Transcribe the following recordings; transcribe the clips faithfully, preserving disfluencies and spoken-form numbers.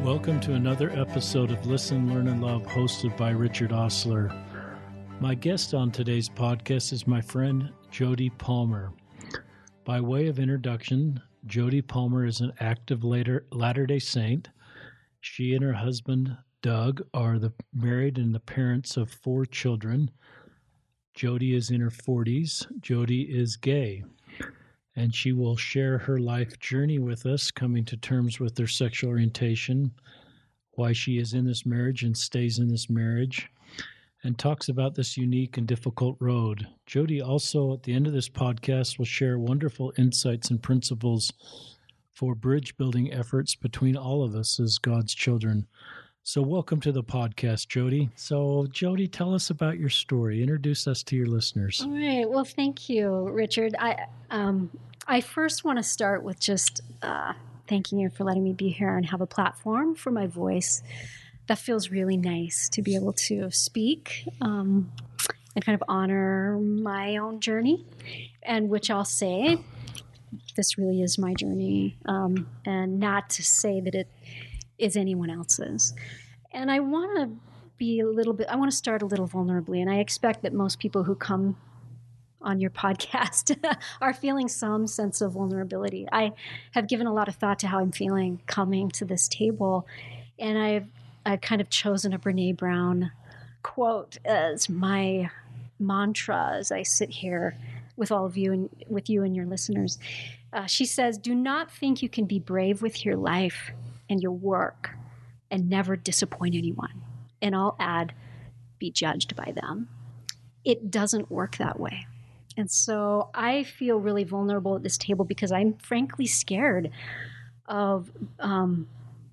Welcome to another episode of Listen, Learn, and Love, hosted by Richard Ostler. My guest on today's podcast is my friend, Jody Palmer. By way of introduction, Jody Palmer is an active Latter-day Saint. She and her husband, Doug, are the married and the parents of four children. Jody is in her forties. Jody is gay. And she will share her life journey with us, coming to terms with her sexual orientation, why she is in this marriage and stays in this marriage, and talks about this unique and difficult road. Jody also, at the end of this podcast, will share wonderful insights and principles for bridge building efforts between all of us as God's children. So welcome to the podcast, Jody. So Jody, tell us about your story. Introduce us to your listeners. All right. Well, thank you, Richard. I um, I first want to start with just uh, thanking you for letting me be here and have a platform for my voice. That feels really nice to be able to speak um, and kind of honor my own journey, and which I'll say, this really is my journey, um, and not to say that it is anyone else's. And I want to be a little bit, I want to start a little vulnerably. And I expect that most people who come on your podcast are feeling some sense of vulnerability. I have given a lot of thought to how I'm feeling coming to this table. And I've, I've kind of chosen a Brene Brown quote as my mantra as I sit here with all of you and with you and your listeners. Uh, she says, "Do not think you can be brave with your life and your work and never disappoint anyone." And I'll add, be judged by them. It doesn't work that way. And so I feel really vulnerable at this table because I'm frankly scared of um,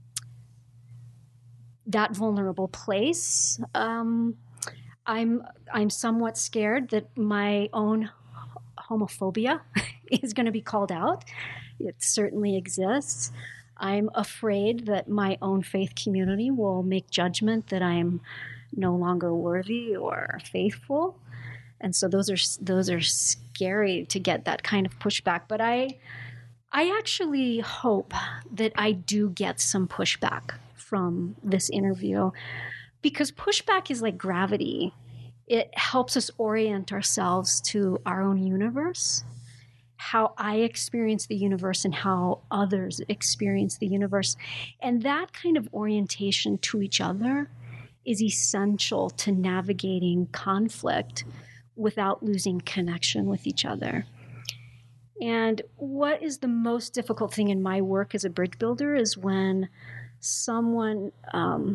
that vulnerable place. Um, I'm I'm somewhat scared that my own homophobia is going to be called out. It certainly exists. I'm afraid that my own faith community will make judgment that I'm no longer worthy or faithful. And so those are those are scary to get that kind of pushback. But I I actually hope that I do get some pushback from this interview, because pushback is like gravity. It helps us orient ourselves to our own universe, how I experience the universe and how others experience the universe. And that kind of orientation to each other is essential to navigating conflict without losing connection with each other. And what is the most difficult thing in my work as a bridge builder is when someone um,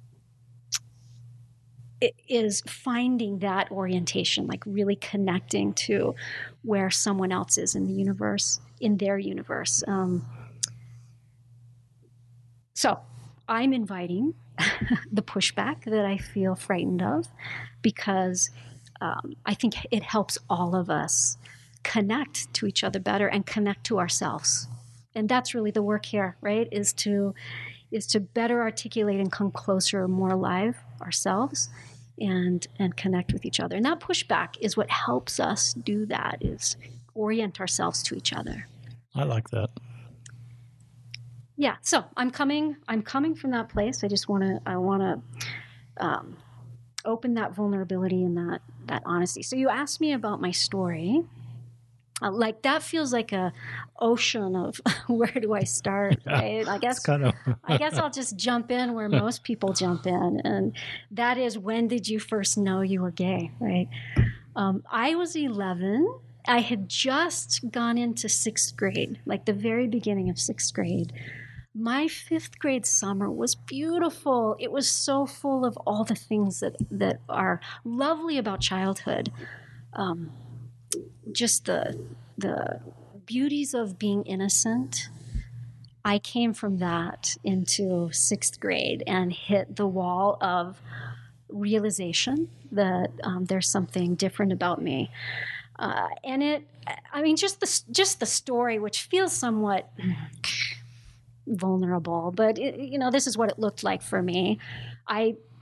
is finding that orientation, like really connecting to where someone else is in the universe, in their universe. Um, so I'm inviting the pushback that I feel frightened of, because um, I think it helps all of us connect to each other better and connect to ourselves. And that's really the work here, right? Is to is to better articulate and come closer, more alive ourselves, and and connect with each other. And that pushback is what helps us do that, is orient ourselves to each other. I like that. Yeah. So I'm coming. I'm coming from that place. I just want to. I want to um, open that vulnerability and that that honesty. So you asked me about my story. Uh, like that feels like a ocean of where do I start? Right? I guess kind of I guess I'll just jump in where most people jump in, and that is, when did you first know you were gay? Right? Um, I was eleven. I had just gone into sixth grade, like the very beginning of sixth grade. My fifth grade summer was beautiful. It was so full of all the things that that are lovely about childhood. Um, just the the beauties of being innocent. I came from that into sixth grade and hit the wall of realization that um, there's something different about me. Uh, and it, I mean, just the just the story, which feels somewhat vulnerable, but it, you know, this is what it looked like for me. I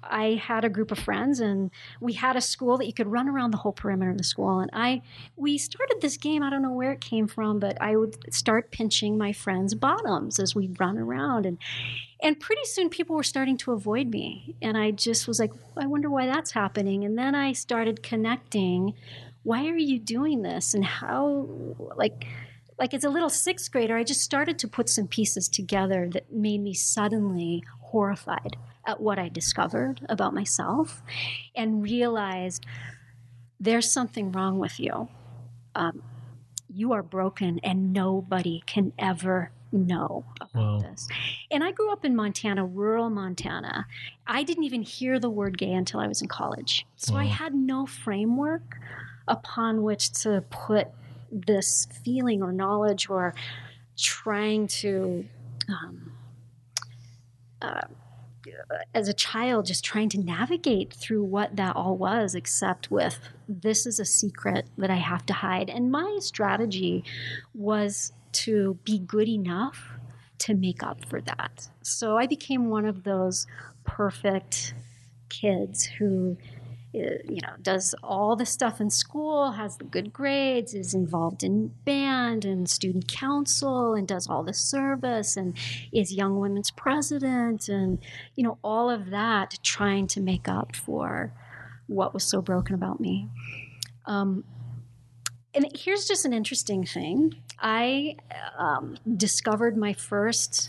I had a group of friends, and we had a school that you could run around the whole perimeter of the school. And I, we started this game. I don't know where it came from, but I would start pinching my friends' bottoms as we'd run around. And, and pretty soon people were starting to avoid me. And I just was like, I wonder why that's happening. And then I started connecting. Why are you doing this? And how, like, like as a little sixth grader, I just started to put some pieces together that made me suddenly horrified at what I discovered about myself and realized there's something wrong with you. Um, you are broken and nobody can ever know about Wow. this. And I grew up in Montana, rural Montana. I didn't even hear the word gay until I was in college. So Wow. I had no framework upon which to put this feeling or knowledge or trying to, um, uh, as a child, just trying to navigate through what that all was, except with this is a secret that I have to hide. And my strategy was to be good enough to make up for that. So I became one of those perfect kids who, you know, does all the stuff in school, has the good grades, is involved in band and student council, and does all the service, and is Young Women's president, and, you know, all of that, trying to make up for what was so broken about me. Um, and here's just an interesting thing. I um, discovered my first...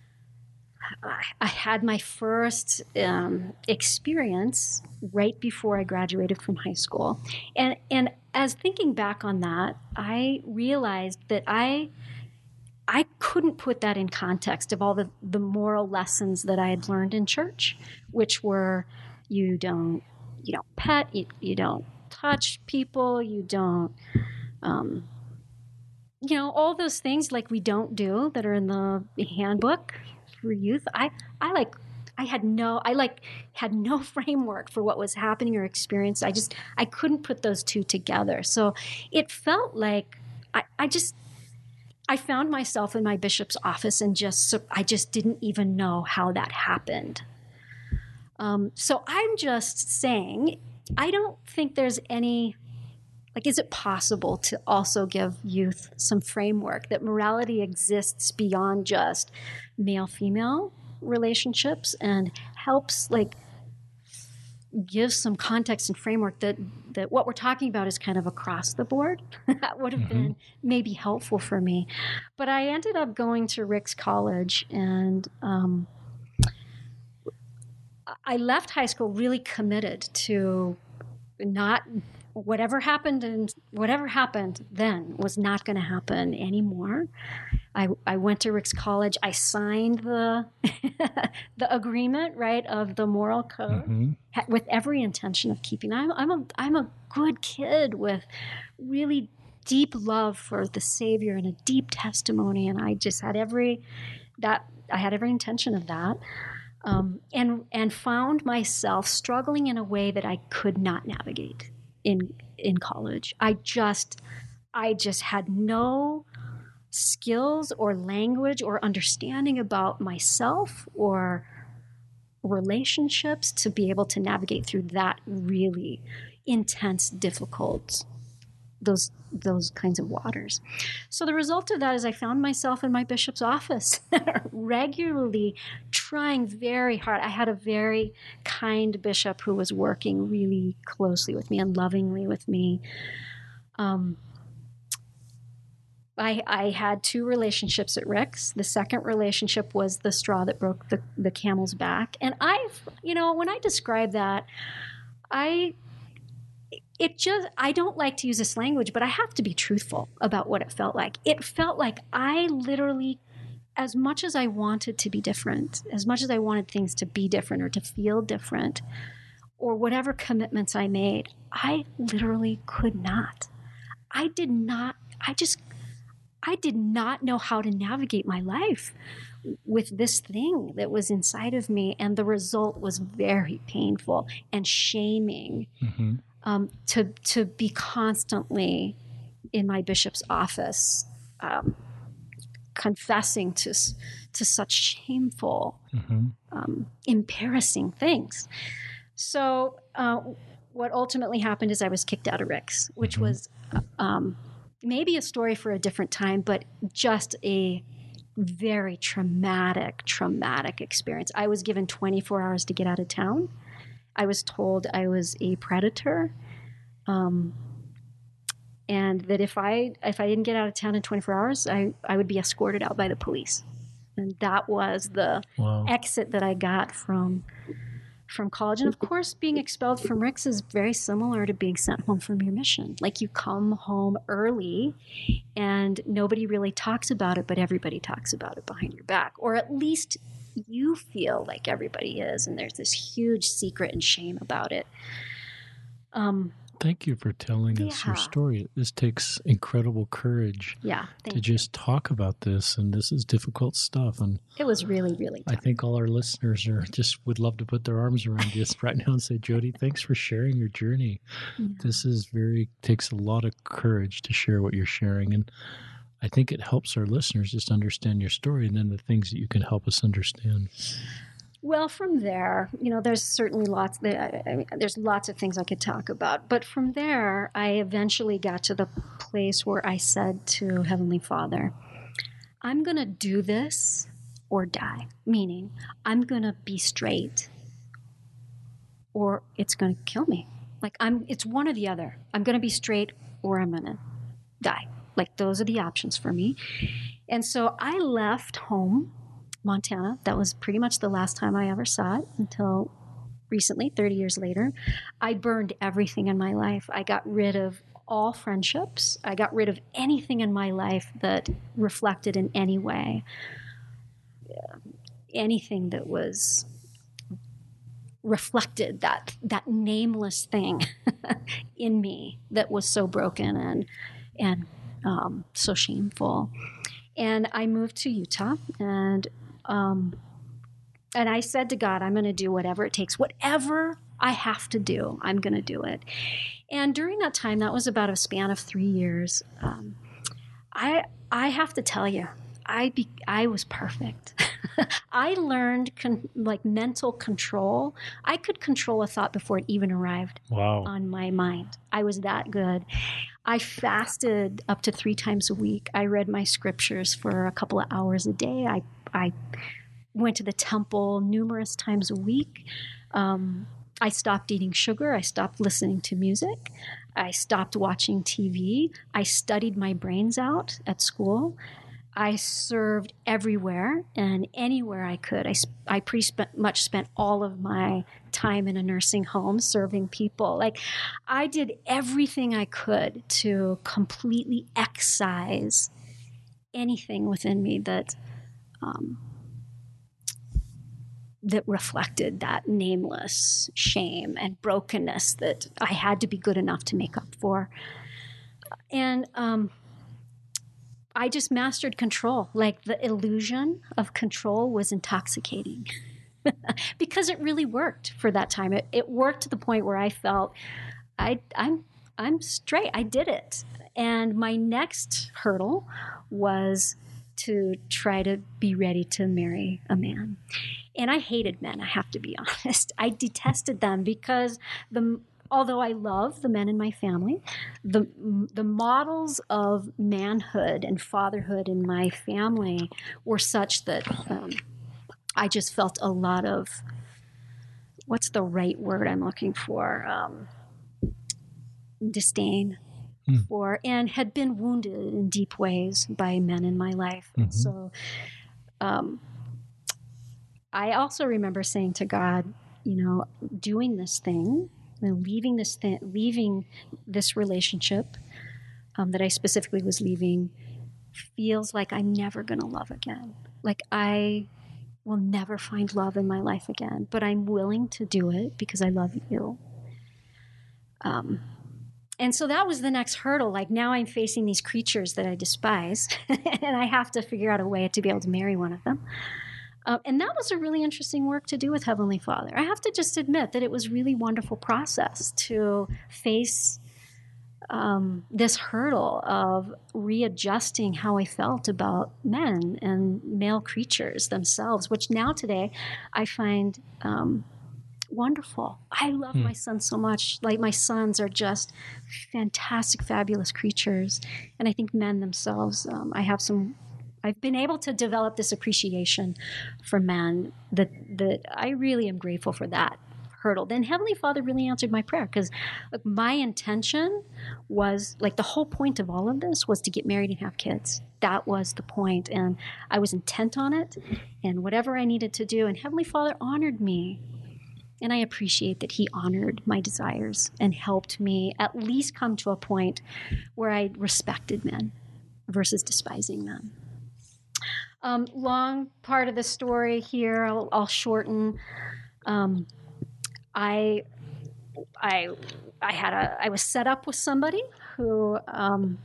I had my first um, experience right before I graduated from high school. And and as thinking back on that, I realized that I I couldn't put that in context of all the, the moral lessons that I had learned in church, which were you don't you don't pet, you, you don't touch people, you don't um, you know, all those things like we don't do that are in the handbook for youth. I, I like, I had no, I like had no framework for what was happening or experienced. I just, I couldn't put those two together. So it felt like I, I just, I found myself in my bishop's office and just, I just didn't even know how that happened. Um, so I'm just saying, I don't think there's any, like, is it possible to also give youth some framework that morality exists beyond just male-female relationships and helps, like, give some context and framework that, that what we're talking about is kind of across the board? That would have mm-hmm. been maybe helpful for me. But I ended up going to Ricks College, and um, I left high school really committed to not... Whatever happened and whatever happened then was not going to happen anymore. I, I went to Ricks College. I signed the the agreement, right, of the moral code mm-hmm. ha- with every intention of keeping. I'm I'm a I'm a good kid with really deep love for the Savior and a deep testimony, and I just had every that I had every intention of that. Um, and and found myself struggling in a way that I could not navigate. In in college, I just I just had no skills or language or understanding about myself or relationships to be able to navigate through that really intense, difficult those those kinds of waters. So the result of that is I found myself in my bishop's office regularly trying very hard. I had a very kind bishop who was working really closely with me and lovingly with me. Um, I, I had two relationships at Ricks. The second relationship was the straw that broke the, the camel's back. And I've, you know, when I describe that, I... It just, I don't like to use this language, but I have to be truthful about what it felt like. It felt like I literally, as much as I wanted to be different, as much as I wanted things to be different or to feel different, or whatever commitments I made, I literally could not. I did not, I just, I did not know how to navigate my life with this thing that was inside of me. And the result was very painful and shaming. Mm-hmm. Um, to to be constantly in my bishop's office, um, confessing to to such shameful, Mm-hmm. um, embarrassing things. So uh, what ultimately happened is I was kicked out of Rick's, which Mm-hmm. was um, maybe a story for a different time, but just a very traumatic, traumatic experience. I was given twenty-four hours to get out of town. I was told I was a predator, um, and that if I if I didn't get out of town in twenty-four hours, I, I would be escorted out by the police. And that was the Wow. exit that I got from from college. And of course, being expelled from Rick's is very similar to being sent home from your mission. Like, you come home early and nobody really talks about it, but everybody talks about it behind your back. Or at least you feel like everybody is, and there's this huge secret and shame about it. Um, Thank you for telling us your Yeah. story. This takes incredible courage yeah, to thank you. just talk about this, and this is difficult stuff. And It was really, really I tough. think all our listeners are just would love to put their arms around you right now and say, Jody, thanks for sharing your journey. Yeah. This is very takes a lot of courage to share what you're sharing, and I think it helps our listeners just understand your story and then the things that you can help us understand. Well, from there, you know, there's certainly lots. I mean, there's lots of things I could talk about, but from there, I eventually got to the place where I said to Heavenly Father, "I'm going to do this or die." Meaning, I'm going to be straight, or it's going to kill me. Like, I'm. It's one or the other. I'm going to be straight, or I'm going to die. Like, those are the options for me. And so I left home, Montana. That was pretty much the last time I ever saw it until recently, thirty years later. I burned everything in my life. I got rid of all friendships. I got rid of anything in my life that reflected in any way, anything that was reflected that that nameless thing in me that was so broken and and um, so shameful. And I moved to Utah, and um, and I said to God, I'm going to do whatever it takes, whatever I have to do, I'm going to do it. And during that time, that was about a span of three years. Um, I I have to tell you, I be, I was perfect. I learned con- like mental control. I could control a thought before it even arrived Wow. on my mind. I was that good. I fasted up to three times a week. I read my scriptures for a couple of hours a day. I I went to the temple numerous times a week. Um, I stopped eating sugar. I stopped listening to music. I stopped watching T V. I studied my brains out at school. I served everywhere and anywhere I could. I, I pretty spent, much spent all of my time in a nursing home serving people. Like, I did everything I could to completely excise anything within me that um, that reflected that nameless shame and brokenness that I had to be good enough to make up for. And um, I just mastered control. Like, the illusion of control was intoxicating because it really worked for that time. It, it worked to the point where I felt I, I'm I'm straight. I did it. And my next hurdle was to try to be ready to marry a man. And I hated men, I have to be honest. I detested them because the although I love the men in my family, the the models of manhood and fatherhood in my family were such that um, I just felt a lot of, what's the right word I'm looking for? Um, disdain Hmm. for, and had been wounded in deep ways by men in my life. Mhm. So um, I also remember saying to God, you know, doing this thing, and leaving this thing, leaving this relationship um, that I specifically was leaving, feels like I'm never going to love again. Like, I will never find love in my life again, but I'm willing to do it because I love you. Um, and so that was the next hurdle. Like, now I'm facing these creatures that I despise, and I have to figure out a way to be able to marry one of them. Um, and that was a really interesting work to do with Heavenly Father. I have to just admit that it was a really wonderful process to face um, this hurdle of readjusting how I felt about men and male creatures themselves, which now today I find um, wonderful. I love hmm. my sons so much. Like, my sons are just fantastic, fabulous creatures. And I think men themselves, um, I have some, I've been able to develop this appreciation for men that, that I really am grateful for that hurdle. Then Heavenly Father really answered my prayer, because like, my intention was, like, the whole point of all of this was to get married and have kids. That was the point. And I was intent on it and whatever I needed to do. And Heavenly Father honored me. And I appreciate that He honored my desires and helped me at least come to a point where I respected men versus despising them. Um, long part of the story here, I'll, I'll shorten. Um, I, I, I had a, I was set up with somebody who um,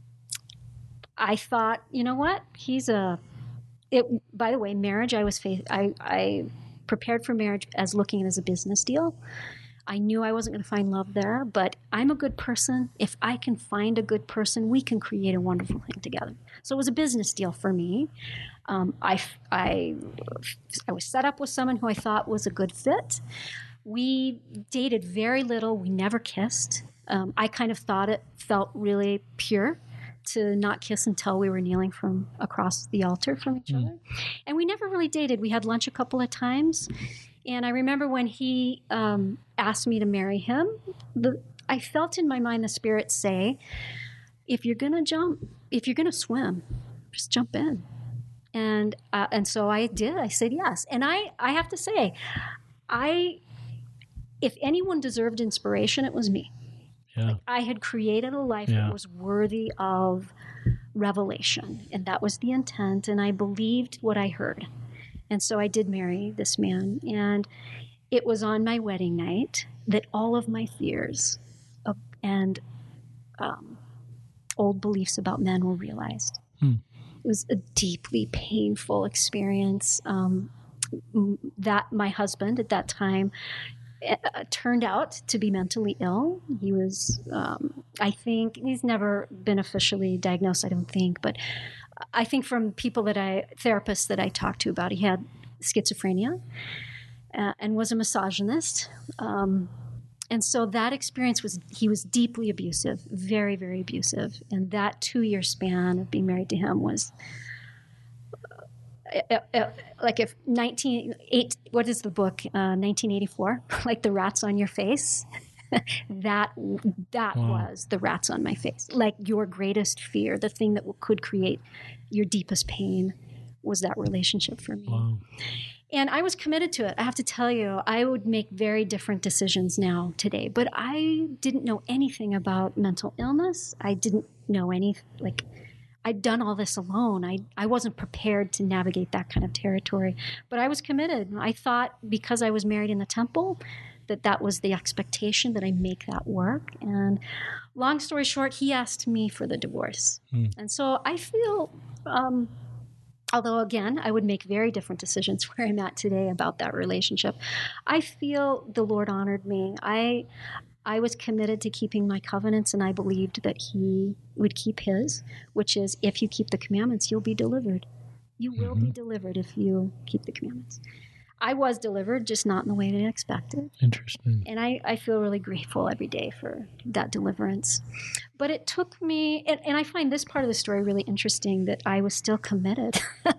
I thought, you know what, he's a. It. By the way, marriage. I was faith. I. I prepared for marriage as looking at it as a business deal. I knew I wasn't going to find love there, but I'm a good person. If I can find a good person, we can create a wonderful thing together. So it was a business deal for me. Um, I, I, I was set up with someone who I thought was a good fit. We dated very little. We never kissed. Um, I kind of thought it felt really pure to not kiss until we were kneeling from across the altar from each mm. other. And we never really dated. We had lunch a couple of times. And I remember when he um, asked me to marry him, the, I felt in my mind the Spirit say, if you're going to jump, if you're going to swim, just jump in. And uh, and so I did. I said yes. And I, I have to say, I if anyone deserved inspiration, it was me. Yeah. Like, I had created a life yeah. that was worthy of revelation, and that was the intent, and I believed what I heard. And so I did marry this man, and it was on my wedding night that all of my fears of, and um, old beliefs about men were realized. Hmm. It was a deeply painful experience um, that my husband at that time Uh, turned out to be mentally ill. He was, um, I think, he's never been officially diagnosed, I don't think, but I think from people that I, therapists that I talked to about, he had schizophrenia uh, and was a misogynist. Um, and so that experience was, he was deeply abusive, very, very abusive. And that two-year span of being married to him was Uh, uh, like if nineteen eight, what is the book? Uh, nineteen eighty-four, like the rats on your face. that that wow. was the rats on my face. Like your greatest fear, the thing that could create your deepest pain, was that relationship for me. Wow. And I was committed to it. I have to tell you, I would make very different decisions now today. But I didn't know anything about mental illness. I didn't know any like. I'd done all this alone. I I wasn't prepared to navigate that kind of territory, but I was committed. I thought because I was married in the temple that that was the expectation, that I make that work. And long story short, he asked me for the divorce. Mm. And so I feel, um, although again, I would make very different decisions where I'm at today about that relationship, I feel the Lord honored me. I I was committed to keeping my covenants, and I believed that He would keep His, which is, if you keep the commandments, you'll be delivered. You will mm-hmm. be delivered if you keep the commandments. I was delivered, just not in the way that I expected. Interesting. And I, I feel really grateful every day for that deliverance. But it took me, and, and I find this part of the story really interesting, that I was still committed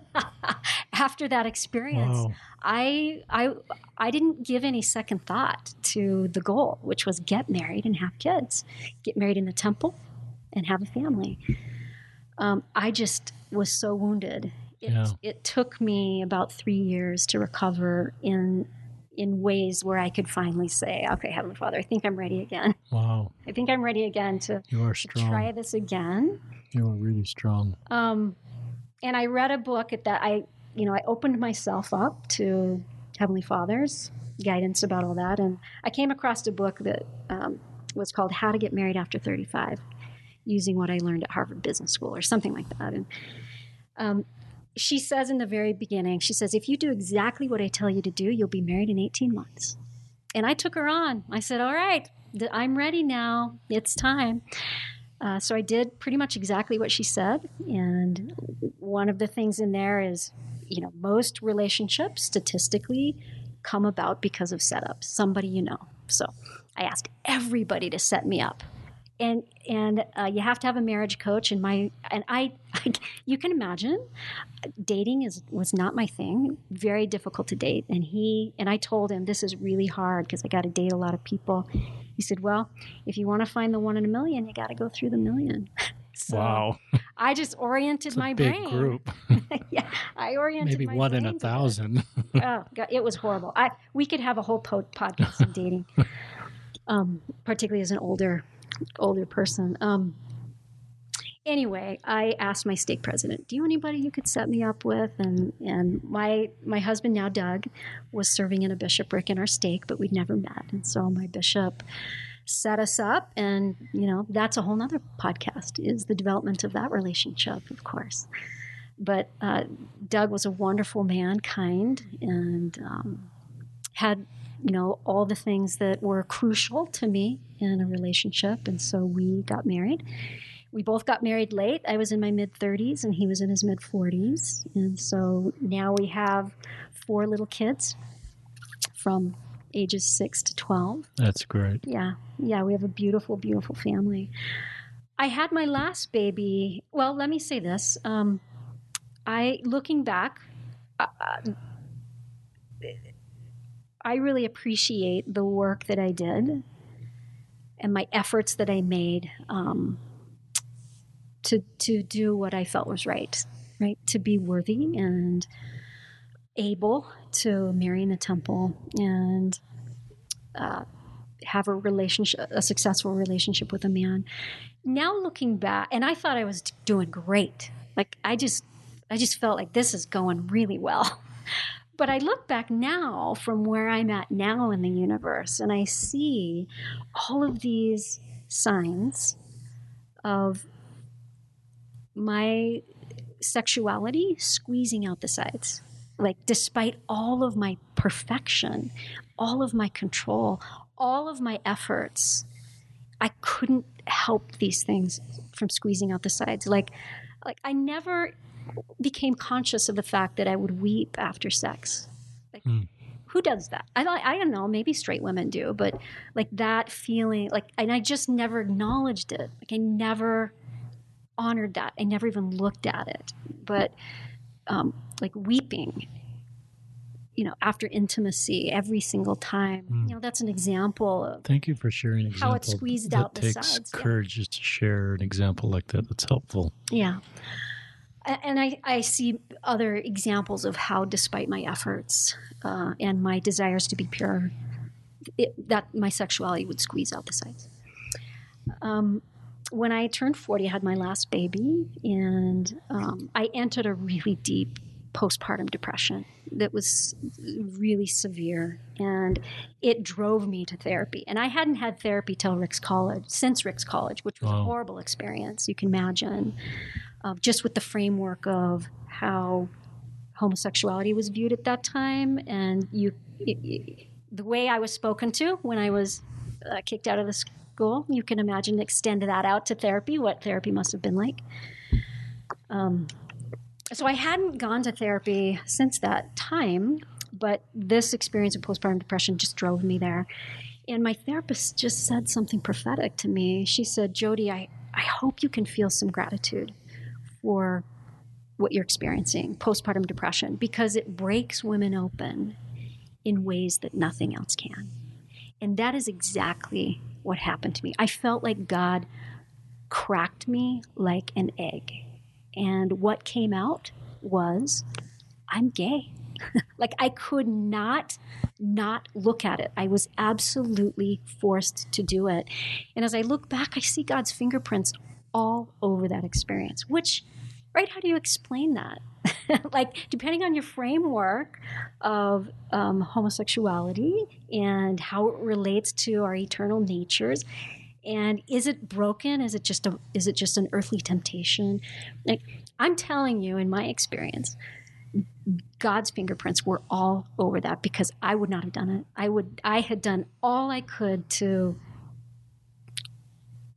after that experience. Wow. I, I, I didn't give any second thought to the goal, which was get married and have kids, get married in the temple and have a family. Um, I just was so wounded. It, yeah. it took me about three years to recover in in ways where I could finally say, okay, Heavenly Father, I think I'm ready again. Wow. I think I'm ready again to, you are to strong. try this again. You are really strong. Um, and I read a book at that, I, you know, I opened myself up to Heavenly Father's guidance about all that. And I came across a book that um, was called How to Get Married After thirty-five, using what I learned at Harvard Business School or something like that. And um, she says in the very beginning, she says, if you do exactly what I tell you to do, you'll be married in eighteen months. And I took her on. I said, all right, I'm ready now. It's time. Uh, so I did pretty much exactly what she said. And one of the things in there is, you know, most relationships statistically come about because of setups, somebody you know. So I asked everybody to set me up. And and uh, you have to have a marriage coach. And my and I, I, you can imagine, dating is was not my thing. Very difficult to date. And he and I told him this is really hard because I got to date a lot of people. He said, "Well, if you want to find the one in a million, you got to go through the million." So wow! I just oriented it's a my big brain. Group. Yeah, I oriented maybe my one brain in a thousand. Oh God, it was horrible. I we could have a whole po- podcast on dating, um, particularly as an older. older person. Um, anyway, I asked my stake president, do you know anybody you could set me up with? And and my my husband, now Doug, was serving in a bishopric in our stake, but we'd never met. And so my bishop set us up. And, you know, that's a whole nother podcast, is the development of that relationship, of course. But uh, Doug was a wonderful man, kind, and um, had you know, all the things that were crucial to me in a relationship. And so we got married. We both got married late. I was in my mid-thirties and he was in his mid-forties. And so now we have four little kids from ages six to twelve. That's great. Yeah. Yeah, we have a beautiful, beautiful family. I had my last baby. Well, let me say this. Um, I, looking back, uh, I really appreciate the work that I did and my efforts that I made um, to to do what I felt was right, right? To be worthy and able to marry in the temple and uh, have a relationship, a successful relationship with a man. Now looking back, and I thought I was doing great. Like I just, I just felt like this is going really well. But I look back now from where I'm at now in the universe, and I see all of these signs of my sexuality squeezing out the sides. Like, despite all of my perfection, all of my control, all of my efforts, I couldn't help these things from squeezing out the sides. Like, like I never became conscious of the fact that I would weep after sex. Like, mm. Who does that? I don't, I don't know. Maybe straight women do, but like that feeling, like, and I just never acknowledged it. Like I never honored that. I never even looked at it. But um, like weeping, you know, after intimacy every single time, mm. you know, that's an example of. Thank you for sharing an example. How it squeezed that out the takes sides. Courage yeah. just to share an example like that. That's helpful. Yeah. And I, I see other examples of how, despite my efforts uh, and my desires to be pure, it, that my sexuality would squeeze out the sides. Um, when I turned forty, I had my last baby, and um, I entered a really deep postpartum depression that was really severe, and it drove me to therapy. And I hadn't had therapy till Rick's College, since Rick's College, which was wow. a horrible experience, you can imagine. Uh, just with the framework of how homosexuality was viewed at that time, and you, it, it, the way I was spoken to when I was uh, kicked out of the school, you can imagine extend that out to therapy, what therapy must have been like. Um, so I hadn't gone to therapy since that time, but this experience of postpartum depression just drove me there. And my therapist just said something prophetic to me. She said, Jody, I, I hope you can feel some gratitude for what you're experiencing, postpartum depression, because it breaks women open in ways that nothing else can. And that is exactly what happened to me. I felt like God cracked me like an egg. And what came out was, I'm gay. Like I could not not look at it. I was absolutely forced to do it. And as I look back, I see God's fingerprints all over that experience, which, right, how do you explain that? Like, depending on your framework of um, homosexuality and how it relates to our eternal natures, and is it broken? Is it just a, is it just an earthly temptation? Like, I'm telling you, in my experience, God's fingerprints were all over that because I would not have done it. I would, I had done all I could to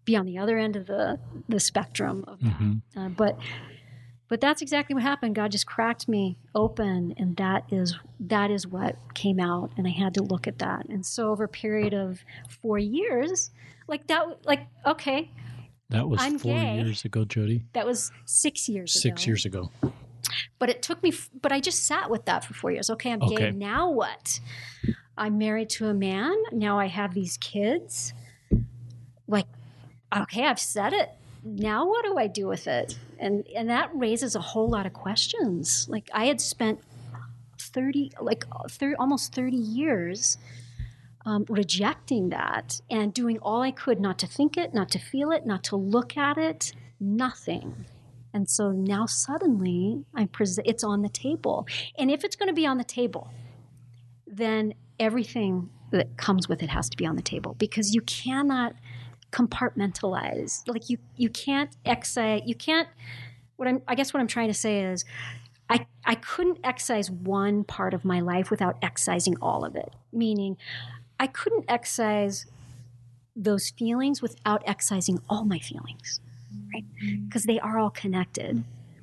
be on the other end of the, the spectrum of that. Mm-hmm. Uh, but but that's exactly what happened. God just cracked me open, and that is that is what came out, and I had to look at that. And so over a period of four years, like that, like okay, that was I'm four gay. years ago, Jody. That was six years Six ago. Six years ago. But it took me, but I just sat with that for four years. Okay, I'm Okay. gay. Now what? I'm married to a man. Now I have these kids. Like, okay, I've said it. Now what do I do with it? And and that raises a whole lot of questions. Like I had spent thirty, like thirty, almost thirty years um, rejecting that and doing all I could not to think it, not to feel it, not to look at it, nothing. And so now suddenly I'm pres- it's on the table. And if it's going to be on the table, then everything that comes with it has to be on the table, because you cannot compartmentalize. Like you, you can't excise, you can't, what I'm, I guess what I'm trying to say is I, I couldn't excise one part of my life without excising all of it. Meaning I couldn't excise those feelings without excising all my feelings, right? Because they are all connected.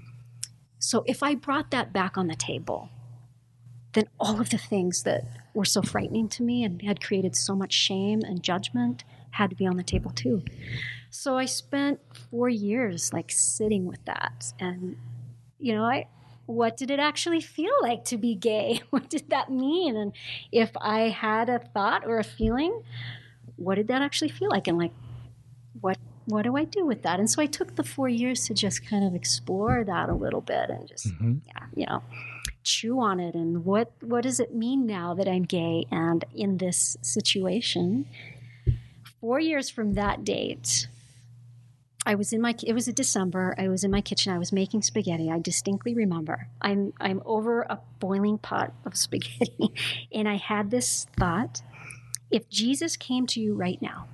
So if I brought that back on the table, then all of the things that were so frightening to me and had created so much shame and judgment had to be on the table too. So I spent four years like sitting with that. And, you know, I, what did it actually feel like to be gay? What did that mean? And if I had a thought or a feeling, what did that actually feel like? And like, what, what do I do with that? And so I took the four years to just kind of explore that a little bit and just, mm-hmm. yeah, you know, chew on it. And what, what does it mean now that I'm gay and in this situation? Four years from that date, I was in my, it was a December, I was in my kitchen, I was making spaghetti. I distinctly remember. I'm, I'm over a boiling pot of spaghetti, and I had this thought: if Jesus came to you right now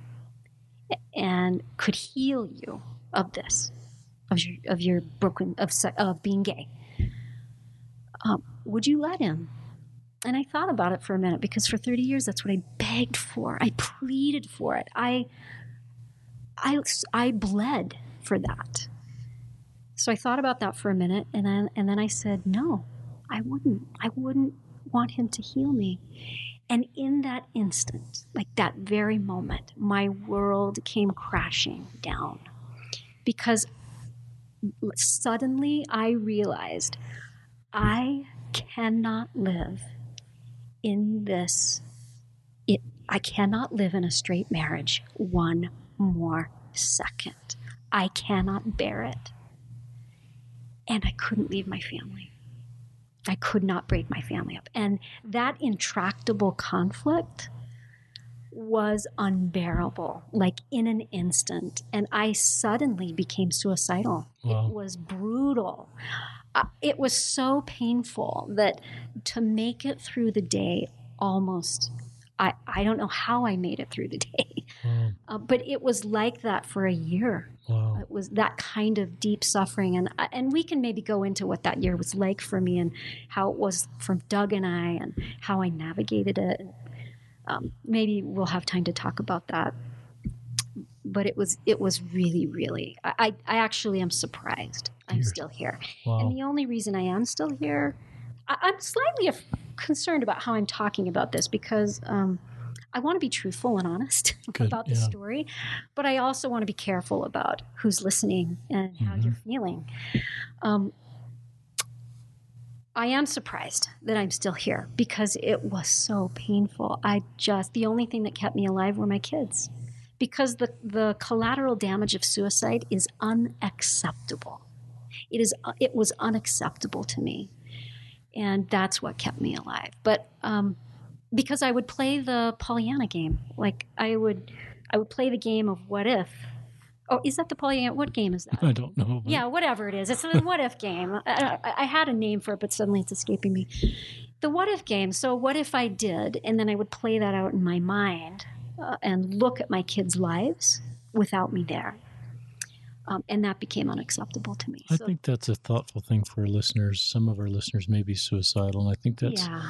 and could heal you of this, of your, of your broken, of, of being gay, um, would you let him? And I thought about it for a minute, because for thirty years, that's what I begged for. I pleaded for it. I, I, I bled for that. So I thought about that for a minute, and then, and then I said, no, I wouldn't. I wouldn't want him to heal me. And in that instant, like that very moment, my world came crashing down, because suddenly I realized I cannot live in this, it, I cannot live in a straight marriage one more second. I cannot bear it. And I couldn't leave my family. I could not break my family up. And that intractable conflict was unbearable, like in an instant. And I suddenly became suicidal. Wow. It was brutal. Uh, it was so painful that to make it through the day, almost, I, I don't know how I made it through the day, wow. uh, but it was like that for a year. Wow. It was that kind of deep suffering. And, and we can maybe go into what that year was like for me and how it was for Doug and I and how I navigated it. Um, maybe we'll have time to talk about that. But it was it was really, really, I, I actually am surprised I'm here. Still here. Wow. And the only reason I am still here, I, I'm slightly af- concerned about how I'm talking about this, because um, I want to be truthful and honest Good, about the yeah. story, but I also want to be careful about who's listening and how mm-hmm. you're feeling. Um, I am surprised that I'm still here, because it was so painful. I just, the only thing that kept me alive were my kids. Because the, the collateral damage of suicide is unacceptable. It is. It was unacceptable to me. And that's what kept me alive. But um, because I would play the Pollyanna game. Like I would I would play the game of what if. Oh, is that the Pollyanna? What game is that? I don't know. Yeah, whatever it is. It's a what if game. I, I had a name for it, but suddenly it's escaping me. The what if game. So what if I did? And then I would play that out in my mind. Uh, and look at my kids' lives without me there. Um, and that became unacceptable to me. I so, think that's a thoughtful thing for our listeners. Some of our listeners may be suicidal, and I think that's yeah.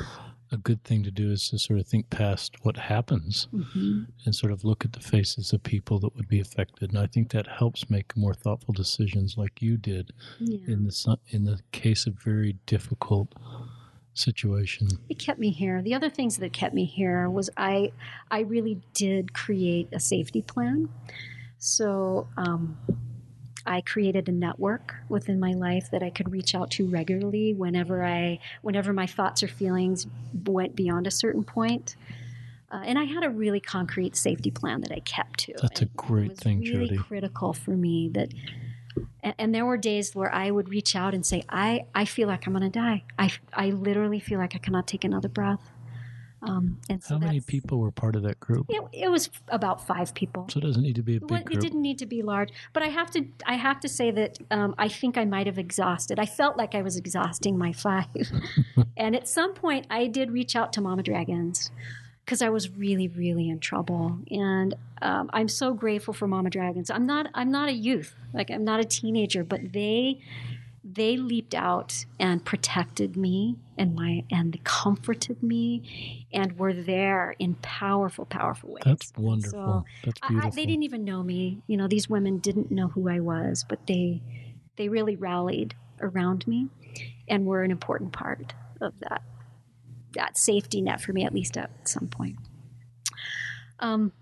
a good thing to do is to sort of think past what happens mm-hmm. and sort of look at the faces of people that would be affected. And I think that helps make more thoughtful decisions like you did yeah. in the in the case of very difficult situation. It kept me here. The other things that kept me here was I I really did create a safety plan. So um, I created a network within my life that I could reach out to regularly whenever I, whenever my thoughts or feelings went beyond a certain point. Uh, and I had a really concrete safety plan that I kept to. That's and a great thing, Jody. It was really Jody. critical for me that, and, and there were days where I would reach out and say, I, I feel like I'm going to die. I, I literally feel like I cannot take another breath. Um, and so How many people were part of that group? It, it was about five people. So it doesn't need to be a big it, group. It didn't need to be large, but I have to. I have to say that um, I think I might have exhausted. I felt like I was exhausting my five, and at some point I did reach out to Mama Dragons because I was really, really in trouble. And um, I'm so grateful for Mama Dragons. I'm not. I'm not a youth. Like I'm not a teenager, but they. They leaped out and protected me and my and comforted me and were there in powerful, powerful ways. That's wonderful. So That's beautiful. I, they didn't even know me. You know, these women didn't know who I was, but they they really rallied around me and were an important part of that that safety net for me, at least at some point. Um.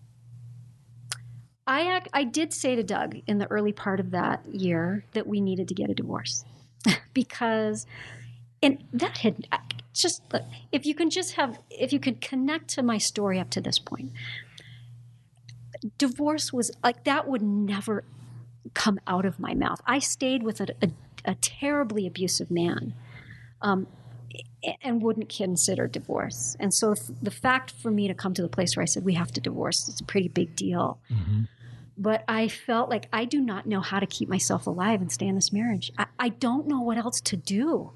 I, I did say to Doug in the early part of that year that we needed to get a divorce because, and that had just, if you can just have, if you could connect to my story up to this point, divorce was like, that would never come out of my mouth. I stayed with a, a, a terribly abusive man um, and wouldn't consider divorce. And so the fact for me to come to the place where I said, we have to divorce, it's a pretty big deal. Mm-hmm. But I felt like I do not know how to keep myself alive and stay in this marriage. I, I don't know what else to do.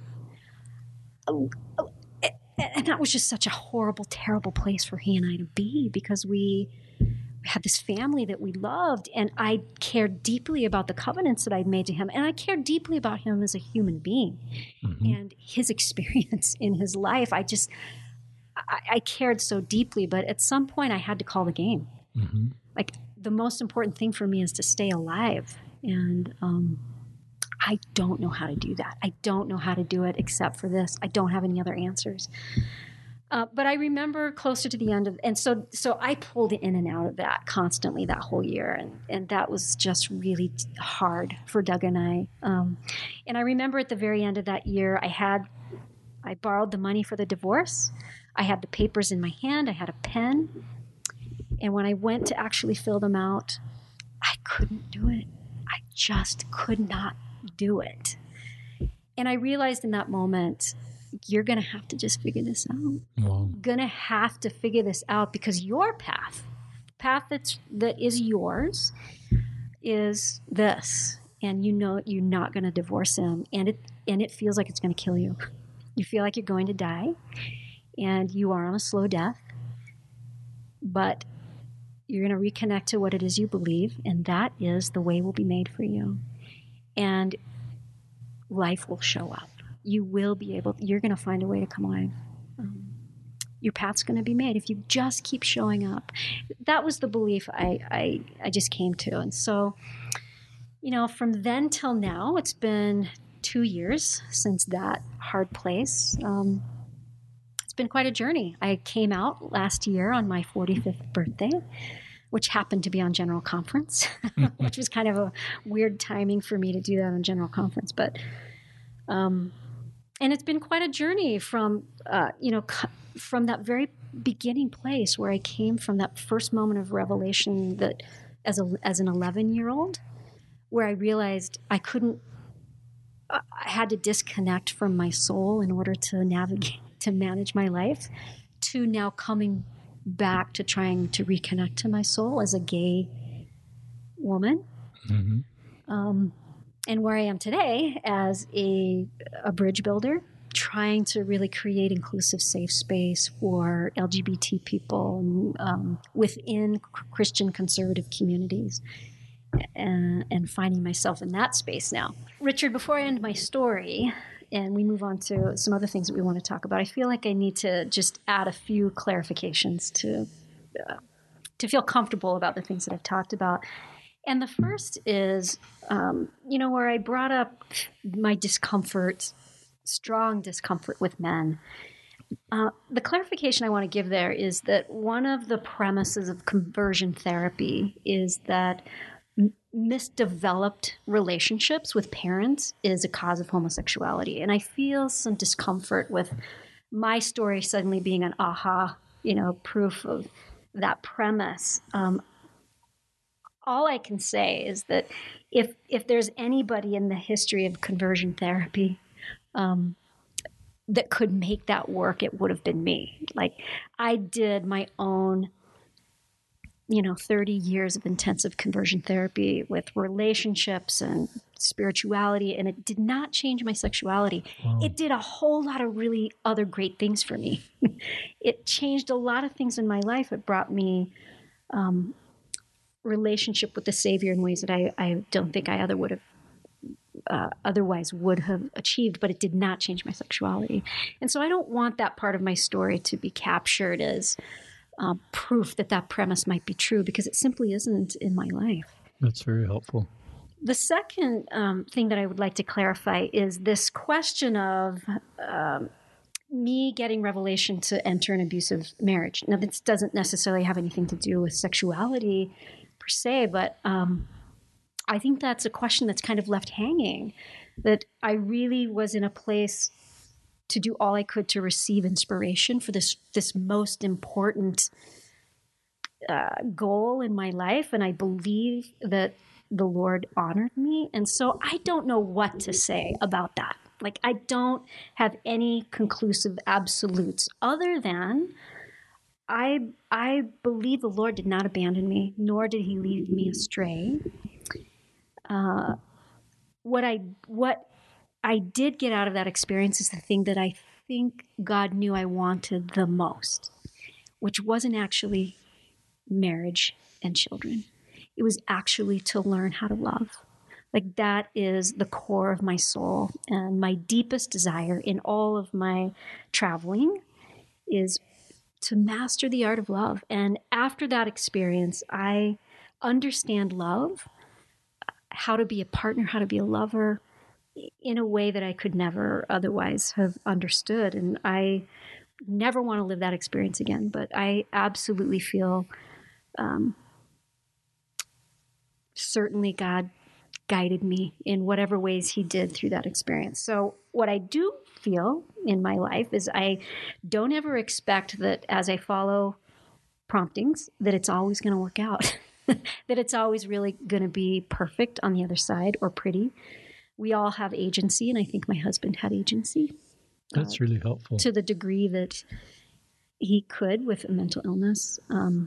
And that was just such a horrible, terrible place for he and I to be because we had this family that we loved. And I cared deeply about the covenants that I'd made to him. And I cared deeply about him as a human being mm-hmm. and his experience in his life. I just, I, I cared so deeply. But at some point I had to call the game. Mm-hmm. Like, the most important thing for me is to stay alive. And um, I don't know how to do that. I don't know how to do it except for this. I don't have any other answers. Uh, but I remember closer to the end of, and so so I pulled in and out of that constantly that whole year. And, and that was just really hard for Doug and I. Um, and I remember at the very end of that year, I had, I borrowed the money for the divorce. I had the papers in my hand. I had a pen. And when I went to actually fill them out, I couldn't do it. I just could not do it. And I realized in that moment, you're going to have to just figure this out. Wow. You're going to have to figure this out because your path, the path that's, that is yours, is this. And you know you're not going to divorce him. And it, and it feels like it's going to kill you. You feel like you're going to die. And you are on a slow death. But you're going to reconnect to what it is you believe, and that is the way will be made for you. And life will show up. You will be able, you're going to find a way to come alive. Um, your path's going to be made if you just keep showing up. That was the belief I, I, I just came to. And so, you know, from then till now, it's been two years since that hard place. Um, It's been quite a journey. I came out last year on my forty-fifth birthday, which happened to be on General Conference, which was kind of a weird timing for me to do that on General Conference. But, um, and it's been quite a journey from, uh, you know, from that very beginning place where I came from, that first moment of revelation that as a, as an eleven-year-old, where I realized I couldn't, I had to disconnect from my soul in order to navigate, to manage my life, to now coming back to trying to reconnect to my soul as a gay woman. Mm-hmm. Um, and where I am today as a, a bridge builder, trying to really create inclusive, safe space for L G B T people um, within Christian conservative communities. And, and finding myself in that space now. Richard, before I end my story, and we move on to some other things that we want to talk about, I feel like I need to just add a few clarifications to uh, to feel comfortable about the things that I've talked about. And the first is, um, you know, where I brought up my discomfort, strong discomfort with men. Uh, the clarification I want to give there is that one of the premises of conversion therapy is that m- misdeveloped relationships with parents is a cause of homosexuality. And I feel some discomfort with my story suddenly being an aha, you know, proof of that premise. Um, all I can say is that if if there's anybody in the history of conversion therapy um, that could make that work, it would have been me. Like, I did my own, you know, thirty years of intensive conversion therapy with relationships and spirituality, and it did not change my sexuality. Wow. It did a whole lot of really other great things for me. It changed a lot of things in my life. It brought me um, relationship with the Savior in ways that I, I don't think I other would have uh, otherwise would have achieved, but it did not change my sexuality. And so I don't want that part of my story to be captured as uh, proof that that premise might be true, because it simply isn't in my life. That's very helpful. The second um, thing that I would like to clarify is this question of um, me getting revelation to enter an abusive marriage. Now, this doesn't necessarily have anything to do with sexuality per se, but um, I think that's a question that's kind of left hanging, that I really was in a place to do all I could to receive inspiration for this, this most important uh, goal in my life. And I believe that the Lord honored me. And so I don't know what to say about that. Like, I don't have any conclusive absolutes other than I I believe the Lord did not abandon me, nor did he lead me astray. Uh, what I what I did get out of that experience is the thing that I think God knew I wanted the most, which wasn't actually marriage and children. It was actually to learn how to love. Like, that is the core of my soul, and my deepest desire in all of my traveling is to master the art of love. And after that experience, I understand love, how to be a partner, how to be a lover, in a way that I could never otherwise have understood. And I never want to live that experience again, but I absolutely feel um, certainly God guided me in whatever ways he did through that experience. So what I do feel in my life is I don't ever expect that as I follow promptings, that it's always going to work out, that it's always really going to be perfect on the other side or pretty. We all have agency, and I think my husband had agency. That's uh, really helpful. To the degree that he could with a mental illness. Um,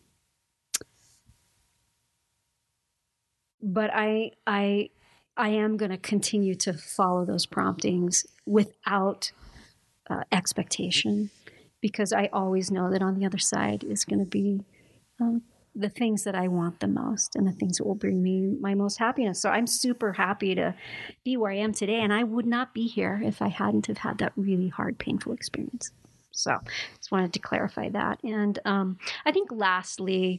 but I, I, I am going to continue to follow those promptings without uh, expectation, because I always know that on the other side is going to be um, the things that I want the most and the things that will bring me my most happiness. So I'm super happy to be where I am today, and I would not be here if I hadn't have had that really hard, painful experience. So just wanted to clarify that. And um, I think lastly,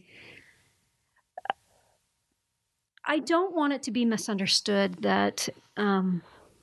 I don't want it to be misunderstood that um,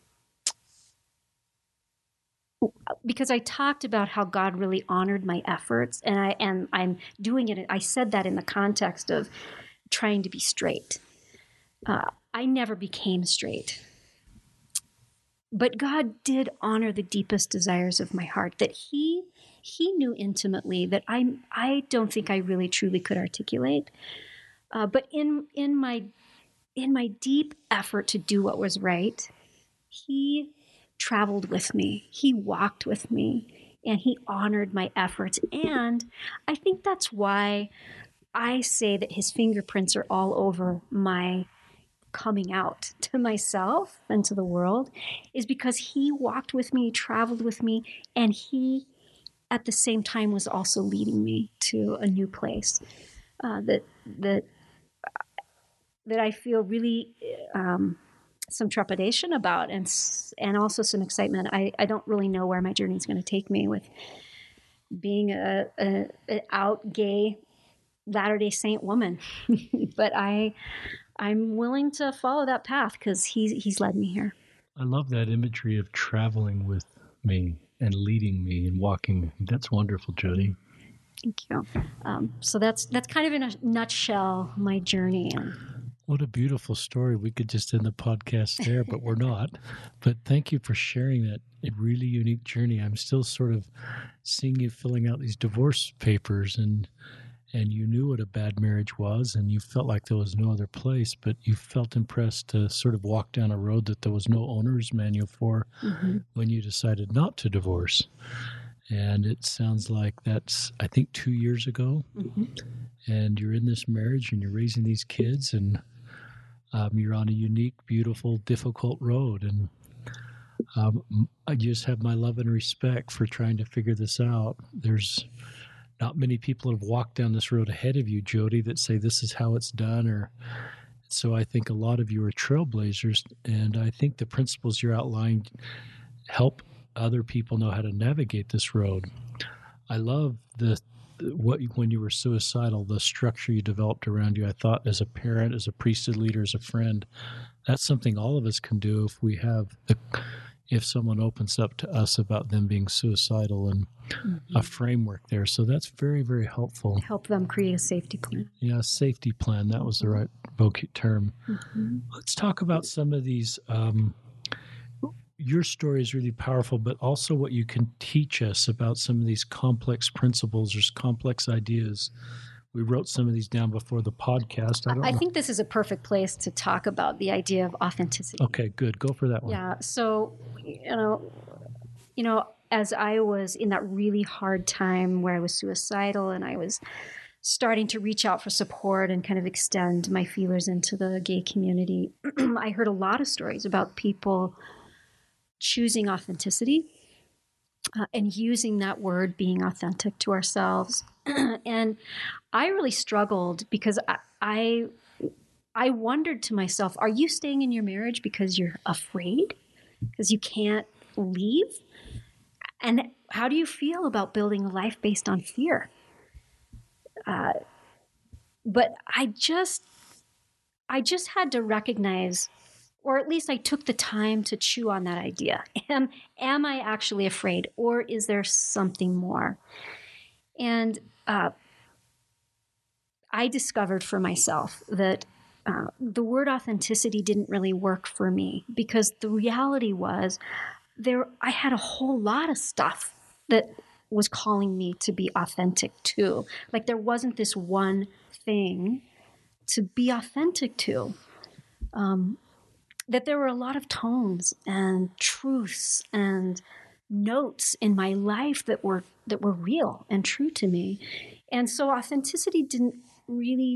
because I talked about how God really honored my efforts, and I and I'm doing it. I said that in the context of trying to be straight. Uh, I never became straight, but God did honor the deepest desires of my heart. That He He knew intimately that I I don't think I really truly could articulate. Uh, but in in my in my deep effort to do what was right, He traveled with me. He walked with me, and he honored my efforts. And I think that's why I say that his fingerprints are all over my coming out to myself and to the world, is because he walked with me, traveled with me, and he at the same time was also leading me to a new place uh, that that that I feel really um, some trepidation about, and and also some excitement. I, I don't really know where my journey is going to take me with being a, a, a out gay Latter-day Saint woman, but I I'm willing to follow that path because he's he's led me here. I love that imagery of traveling with me and leading me and walking with me. That's wonderful, Jody. Thank you. Um, so that's that's kind of in a nutshell my journey. And what a beautiful story. We could just end the podcast there, but we're not. But thank you for sharing that a really unique journey. I'm still sort of seeing you filling out these divorce papers, and and you knew what a bad marriage was, and you felt like there was no other place, but you felt impressed to sort of walk down a road that there was no owner's manual for mm-hmm. when you decided not to divorce. And it sounds like that's, I think, two years ago. Mm-hmm. And you're in this marriage and you're raising these kids, and um, you're on a unique, beautiful, difficult road. And um, I just have my love and respect for trying to figure this out. There's not many people have walked down this road ahead of you, Jody, that say this is how it's done. Or so I think a lot of you are trailblazers, and I think the principles you're outlining help other people know how to navigate this road. I love the what when you were suicidal, the structure you developed around you. I thought as a parent, as a priesthood leader, as a friend, that's something all of us can do if we have the if someone opens up to us about them being suicidal, and mm-hmm. a framework there. So that's very, very helpful. Help them create a safety plan. Yeah, safety plan. That was the right voc- term. Mm-hmm. Let's talk about some of these. Um, your story is really powerful, but also what you can teach us about some of these complex principles or complex ideas. We wrote some of these down before the podcast. I, don't I know. think this is a perfect place to talk about the idea of authenticity. Okay, good. Go for that one. Yeah. So, you know, you know, as I was in that really hard time where I was suicidal and I was starting to reach out for support and kind of extend my feelers into the gay community, I heard a lot of stories about people choosing authenticity uh, and using that word, being authentic to ourselves. And I really struggled because I, I I wondered to myself, are you staying in your marriage because you're afraid? Because you can't leave? And how do you feel about building a life based on fear? Uh, but I just I just had to recognize, or at least I took the time to chew on that idea. Am, am I actually afraid, or is there something more? And uh, I discovered for myself that uh, the word authenticity didn't really work for me, because the reality was there I had a whole lot of stuff that was calling me to be authentic too. Like there wasn't this one thing to be authentic to. Um, that there were a lot of tones and truths and notes in my life that were that were real and true to me. And so authenticity didn't really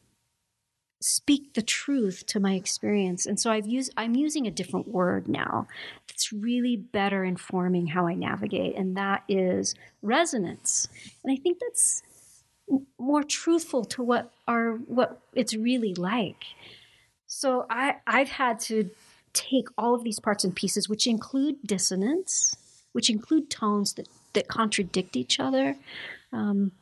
speak the truth to my experience. And so I've used I'm using a different word now that's really better informing how I navigate, and that is resonance. And I think that's more truthful to what our what it's really like. So I, I've had to take all of these parts and pieces, which include dissonance, which include tones that, that contradict each other. Um,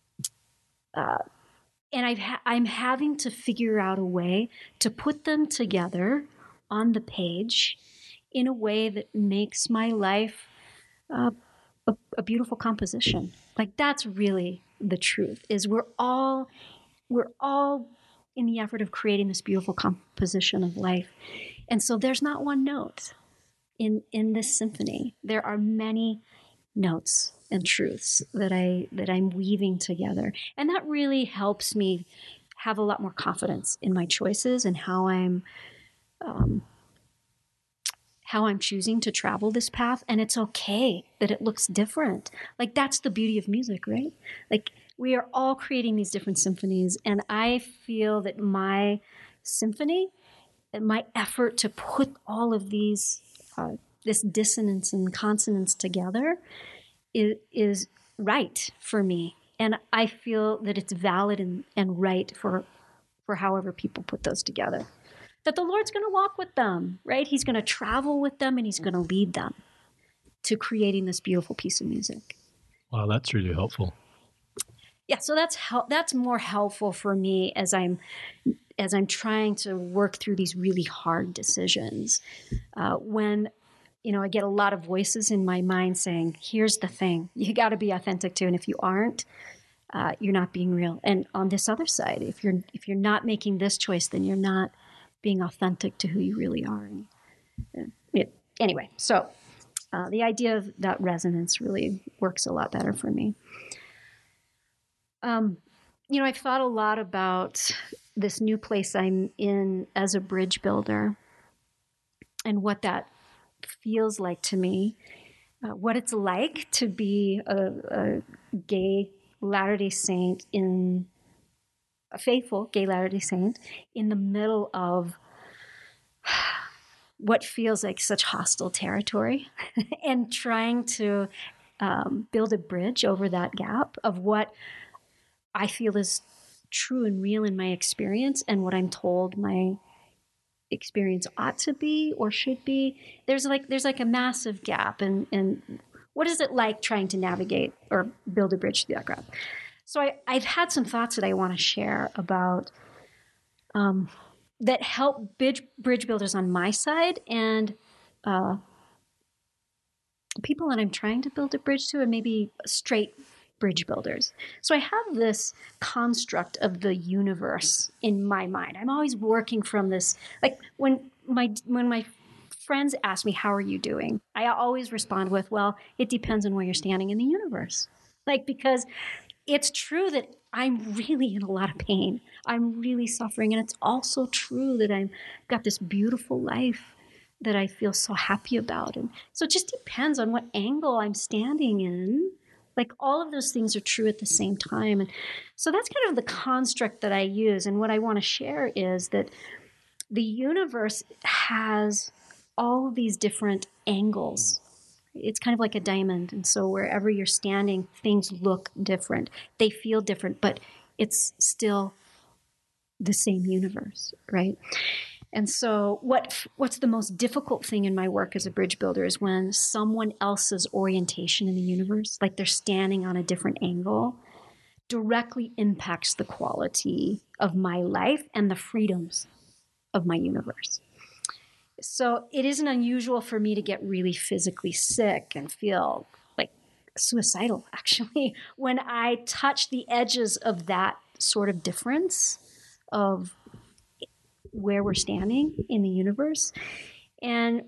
uh, and I've ha- I'm having to figure out a way to put them together on the page in a way that makes my life uh, a, a beautiful composition. Like that's really the truth, is we're all, we're all in the effort of creating this beautiful composition of life. And so there's not one note in, in this symphony. There are many notes and truths that I that I'm weaving together. And that really helps me have a lot more confidence in my choices and how I'm um, how I'm choosing to travel this path. And it's okay that it looks different. Like that's the beauty of music, right? Like we are all creating these different symphonies, and I feel that my symphony, my effort to put all of these, uh, this dissonance and consonance together is, is right for me. And I feel that it's valid and, and right for, for however people put those together. that the Lord's going to walk with them, right? He's going to travel with them and he's going to lead them to creating this beautiful piece of music. Wow, that's really helpful. Yeah, so that's hel- that's more helpful for me as I'm as I'm trying to work through these really hard decisions. Uh, when you know, I get a lot of voices in my mind saying, "Here's the thing: you got to be authentic too, and if you aren't, uh, you're not being real." And on this other side, if you're if you're not making this choice, then you're not being authentic to who you really are. And, uh, it, anyway, so uh, the idea of that resonance really works a lot better for me. Um, you know, I've thought a lot about this new place I'm in as a bridge builder and what that feels like to me, uh, what it's like to be a, a gay Latter-day Saint in a faithful gay Latter-day Saint in the middle of what feels like such hostile territory and trying to um, build a bridge over that gap of what I feel is true and real in my experience and what I'm told my experience ought to be or should be. There's like there's like a massive gap, and and what is it like trying to navigate or build a bridge through that gap? So I, I've had some thoughts that I want to share about um, that help bridge bridge builders on my side and uh, people that I'm trying to build a bridge to, and maybe straight bridge builders. So I have this construct of the universe in my mind. I'm always working from this, like when my when my friends ask me, "How are you doing?" I always respond with, "Well, it depends on where you're standing in the universe." Like, because it's true that I'm really in a lot of pain. I'm really suffering. And it's also true that I've got this beautiful life that I feel so happy about. And so it just depends on what angle I'm standing in. Like, all of those things are true at the same time. And so that's kind of the construct that I use. And what I want to share is that the universe has all of these different angles. It's kind of like a diamond. And so wherever you're standing, things look different. They feel different, but it's still the same universe, right? And so what what's the most difficult thing in my work as a bridge builder is when someone else's orientation in the universe, like they're standing on a different angle, directly impacts the quality of my life and the freedoms of my universe. So it isn't unusual for me to get really physically sick and feel like suicidal, actually, when I touch the edges of that sort of difference of where we're standing in the universe. And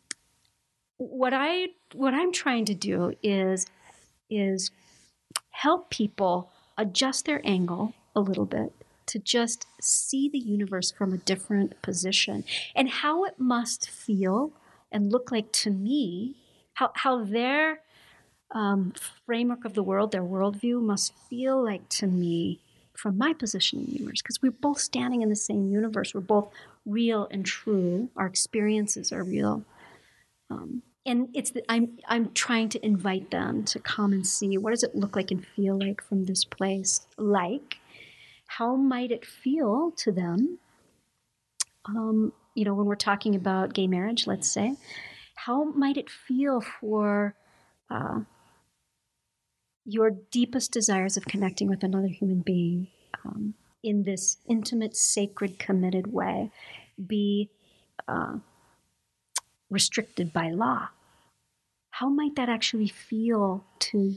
what I what I'm trying to do is is help people adjust their angle a little bit to just see the universe from a different position and how it must feel and look like to me, how how their um, framework of the world, their worldview must feel like to me from my position in the universe, because we're both standing in the same universe. We're both real and true. Our experiences are real. Um, and it's the, I'm I'm trying to invite them to come and see, what does it look like and feel like from this place? Like, how might it feel to them? Um, you know, when we're talking about gay marriage, let's say, how might it feel for uh, your deepest desires of connecting with another human being um, in this intimate, sacred, committed way be uh, restricted by law? How might that actually feel to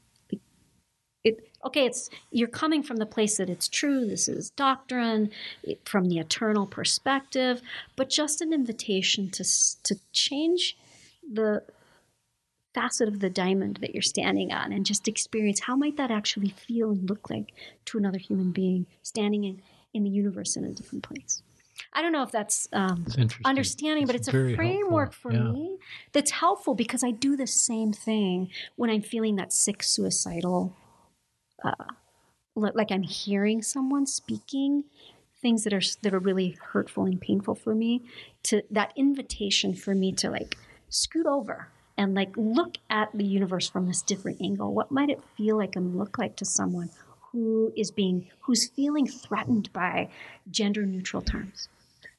it? Okay, it's you're coming from the place that it's true. This is doctrine it, from the eternal perspective, but just an invitation to to change the facet of the diamond that you're standing on and just experience how might that actually feel and look like to another human being standing in, in the universe in a different place. I don't know if that's um, understanding, it's but it's a helpful. framework for yeah. me that's helpful because I do the same thing when I'm feeling that sick, suicidal, uh, like I'm hearing someone speaking things that are that are really hurtful and painful for me. To that invitation for me to like scoot over and like look at the universe from this different angle. What might it feel like and look like to someone who is being, who's feeling threatened by gender neutral terms?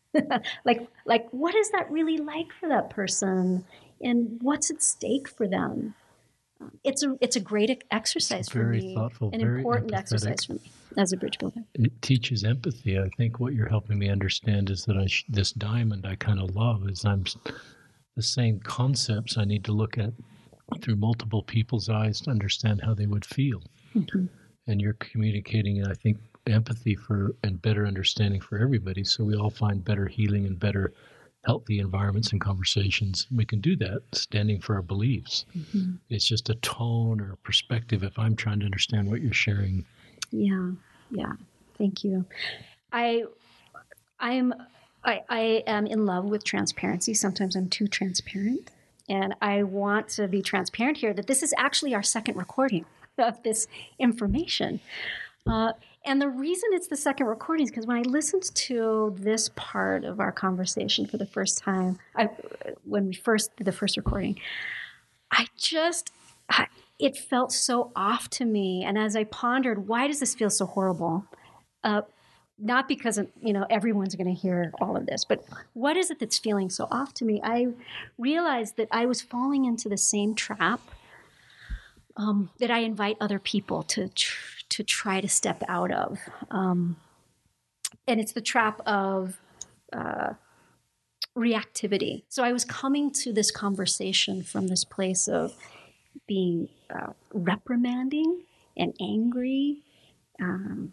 like, like, what is that really like for that person? And what's at stake for them? It's a it's a great exercise for Very me, thoughtful, an very important empathetic. exercise for me as a bridge builder. It teaches empathy. I think what you're helping me understand is that I sh- this diamond I kind of love is I'm the same concepts I need to look at through multiple people's eyes to understand how they would feel. Mm-hmm. And you're communicating, I think, empathy for and better understanding for everybody, so we all find better healing and better healthy environments and conversations. We can do that standing for our beliefs. Mm-hmm. It's just a tone or a perspective if I'm trying to understand what you're sharing. Yeah, yeah. Thank you. I, I'm, I, I am in love with transparency. Sometimes I'm too transparent, and I want to be transparent here that this is actually our second recording of this information. Uh, and the reason it's the second recording is because when I listened to this part of our conversation for the first time, I, when we first did the first recording, I just, I, it felt so off to me. And as I pondered, why does this feel so horrible? Uh, not because, you know, everyone's going to hear all of this, but what is it that's feeling so off to me? I realized that I was falling into the same trap um, that I invite other people to tr- to try to step out of. Um, and it's the trap of uh, reactivity. So I was coming to this conversation from this place of being uh, reprimanding and angry, um,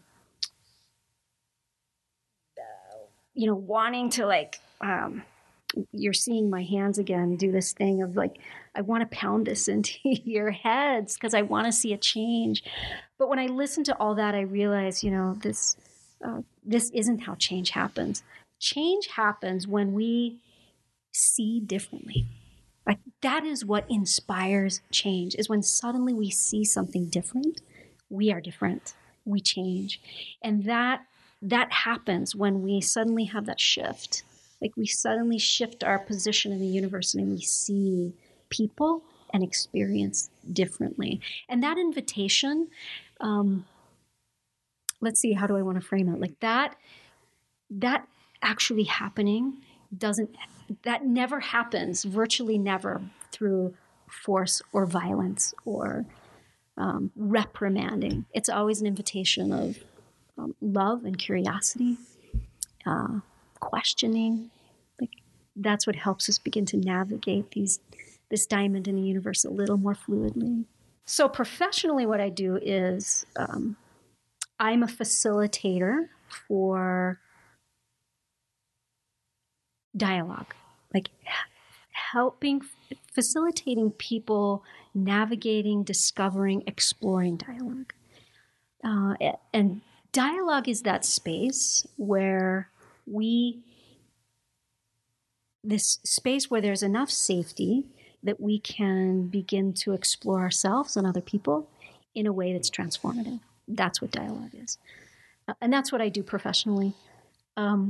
uh, you know, wanting to like, um, you're seeing my hands again do this thing of like, I want to pound this into your heads because I want to see a change. But when I listen to all that, I realize, you know, this uh, this isn't how change happens. Change happens when we see differently. Like that is what inspires change, is when suddenly we see something different. We are different. We change. And that that happens when we suddenly have that shift. Like we suddenly shift our position in the universe and we see people and experience differently. And that invitation, um, let's see, how do I want to frame it? Like that, that actually happening doesn't, that never happens, virtually never, through force or violence or um, reprimanding. It's always an invitation of um, love and curiosity, uh, questioning. Like that's what helps us begin to navigate these this diamond in the universe a little more fluidly. So professionally, what I do is um, I'm a facilitator for dialogue, like helping, facilitating people navigating, discovering, exploring dialogue. Uh, and dialogue is that space where we, this space where there's enough safety that we can begin to explore ourselves and other people in a way that's transformative. That's what dialogue is. Uh, and that's what I do professionally. Um,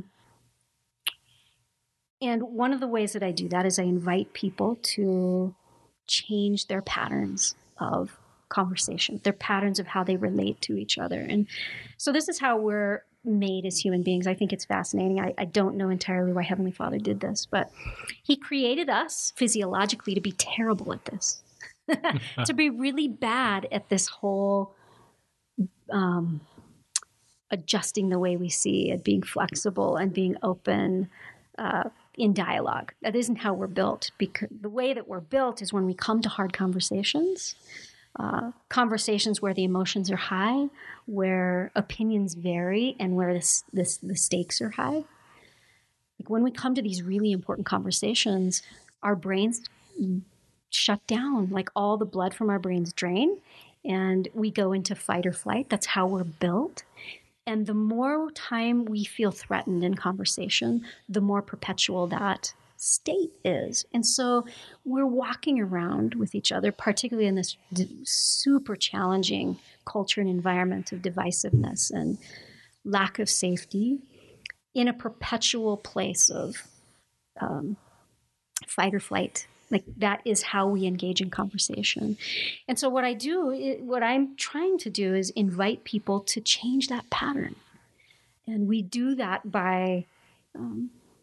and one of the ways that I do that is I invite people to change their patterns of conversation, their patterns of how they relate to each other. And so this is how we're made as human beings. I think it's fascinating. I, I don't know entirely why Heavenly Father did this, but he created us physiologically to be terrible at this, to be really bad at this whole um, adjusting the way we see it, being flexible and being open uh, in dialogue. That isn't how we're built, because the way that we're built is when we come to hard conversations, uh, conversations where the emotions are high, where opinions vary, and where this, this, the stakes are high. Like when we come to these really important conversations, our brains shut down, like all the blood from our brains drain, and we go into fight or flight. That's how we're built. And the more time we feel threatened in conversation, the more perpetual that state is. And so we're walking around with each other, particularly in this d- super challenging culture and environment of divisiveness and lack of safety, in a perpetual place of um, fight or flight. Like that is how we engage in conversation. And so what I do, what I'm trying to do is invite people to change that pattern. And we do that by um,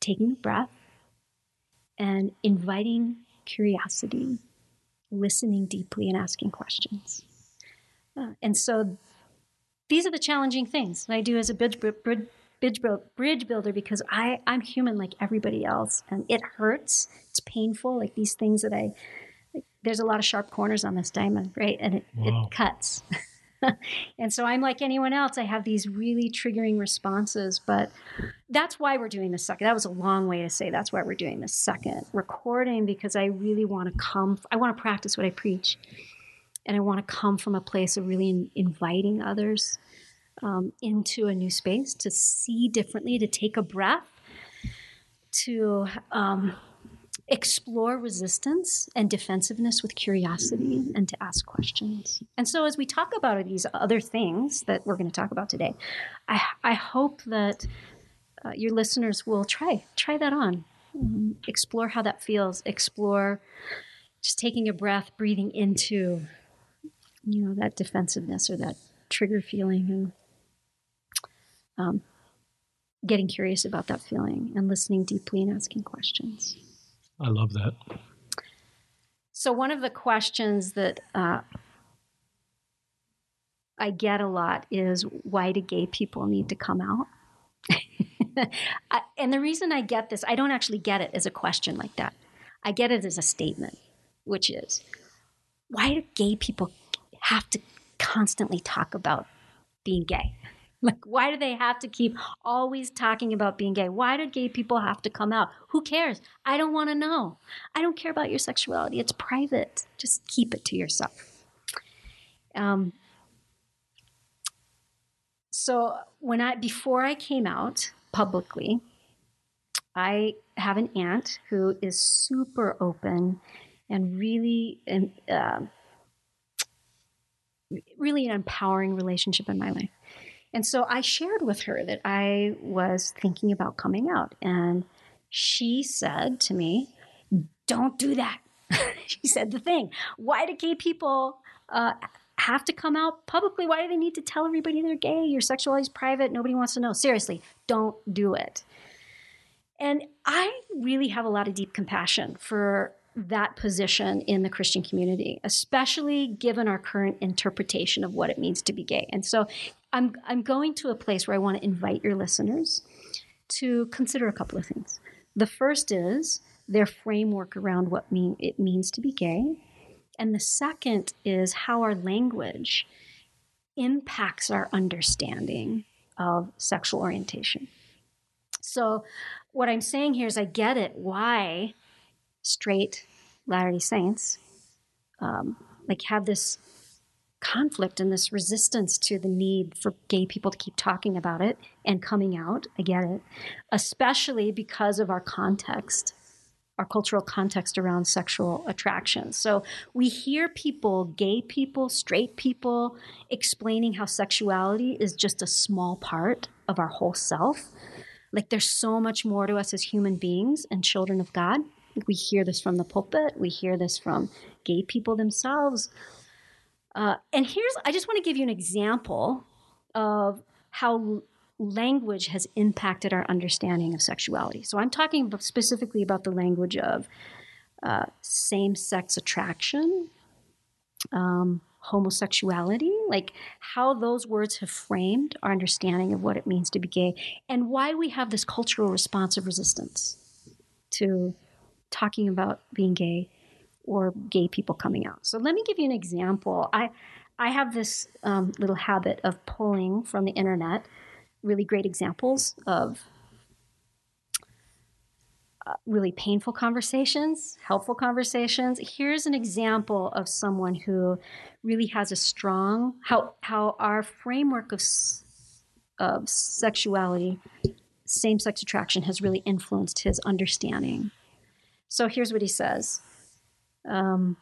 taking a breath and inviting curiosity, listening deeply and asking questions. Uh, and so these are the challenging things that I do as a bridge, bridge, bridge, bridge builder, because I, I'm human like everybody else, and it hurts. It's painful. Like these things that I, like, there's a lot of sharp corners on this diamond, right? And it, Wow. it cuts. And so I'm like anyone else. I have these really triggering responses, but that's why we're doing this second. That was a long way to say that's why we're doing this second recording, because I really want to come, I want to practice what I preach. And I want to come from a place of really in, inviting others um, into a new space, to see differently, to take a breath, to um, explore resistance and defensiveness with curiosity, and to ask questions. And so as we talk about these other things that we're going to talk about today, I, I hope that uh, your listeners will try, try that on. Um, explore how that feels. Explore just taking a breath, breathing into, you know, that defensiveness or that trigger feeling, and um, getting curious about that feeling and listening deeply and asking questions. I love that. So one of the questions that uh, I get a lot is, why do gay people need to come out? I, and the reason I get this, I don't actually get it as a question like that. I get it as a statement, which is, why do gay people have to constantly talk about being gay? Like, why do they have to keep always talking about being gay? Why do gay people have to come out? Who cares? I don't want to know. I don't care about your sexuality. It's private. Just keep it to yourself. Um, so when I, before I came out publicly, I have an aunt who is super open and really, uh, really an empowering relationship in my life. And so I shared with her that I was thinking about coming out. And she said to me, don't do that. She said the thing. Why do gay people uh, have to come out publicly? Why do they need to tell everybody they're gay? Your sexuality is private. Nobody wants to know. Seriously, don't do it. And I really have a lot of deep compassion for that position in the Christian community, especially given our current interpretation of what it means to be gay. And so I'm I'm going to a place where I want to invite your listeners to consider a couple of things. The first is their framework around what mean, it means to be gay. And the second is how our language impacts our understanding of sexual orientation. So what I'm saying here is, I get it why straight Latter-day Saints um, like have this conflict and this resistance to the need for gay people to keep talking about it and coming out. I get it, especially because of our context, our cultural context around sexual attraction. So we hear people, gay people, straight people, explaining how sexuality is just a small part of our whole self. Like, there's so much more to us as human beings and children of God. We hear this from the pulpit. We hear this from gay people themselves. Uh, and here's, I just want to give you an example of how language has impacted our understanding of sexuality. So I'm talking about specifically about the language of uh, same-sex attraction, um, homosexuality, like how those words have framed our understanding of what it means to be gay, and why we have this cultural response of resistance to talking about being gay or gay people coming out. So let me give you an example. I I have this um, little habit of pulling from the internet really great examples of uh, really painful conversations, helpful conversations. Here's an example of someone who really has a strong, how how our framework of, of sexuality, same-sex attraction, has really influenced his understanding. So here's what he says. Um,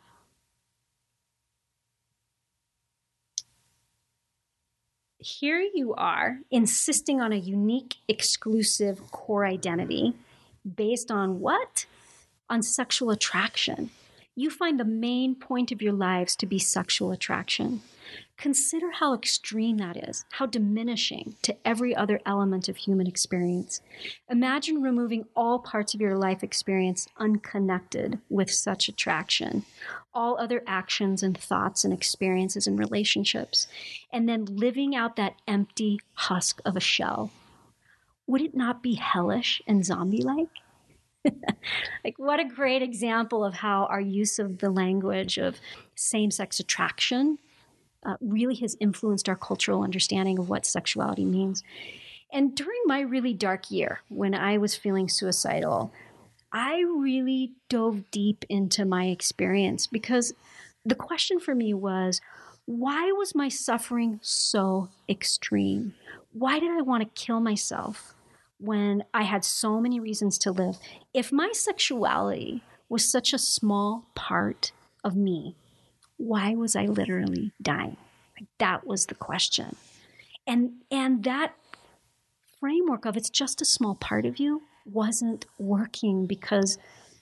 Here you are insisting on a unique, exclusive core identity based on what? On sexual attraction. You find the main point of your lives to be sexual attraction. Consider how extreme that is, how diminishing to every other element of human experience. Imagine removing all parts of your life experience unconnected with such attraction, all other actions and thoughts and experiences and relationships, and then living out that empty husk of a shell. Would it not be hellish and zombie-like? Like, what a great example of how our use of the language of same-sex attraction uh, really has influenced our cultural understanding of what sexuality means. And during my really dark year, when I was feeling suicidal, I really dove deep into my experience, because the question for me was, why was my suffering so extreme? Why did I want to kill myself when I had so many reasons to live? If my sexuality was such a small part of me, why was I literally dying? Like, that was the question. And and that framework of it's just a small part of you wasn't working, because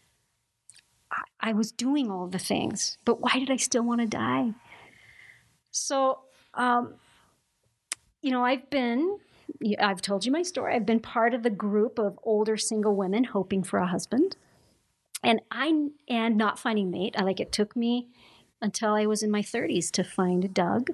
I, I was doing all the things. But why did I still want to die? So, um, you know, I've been, I've told you my story. I've been part of the group of older single women hoping for a husband. And I, and not finding a mate. I like, it took me until I was in my thirties to find Doug.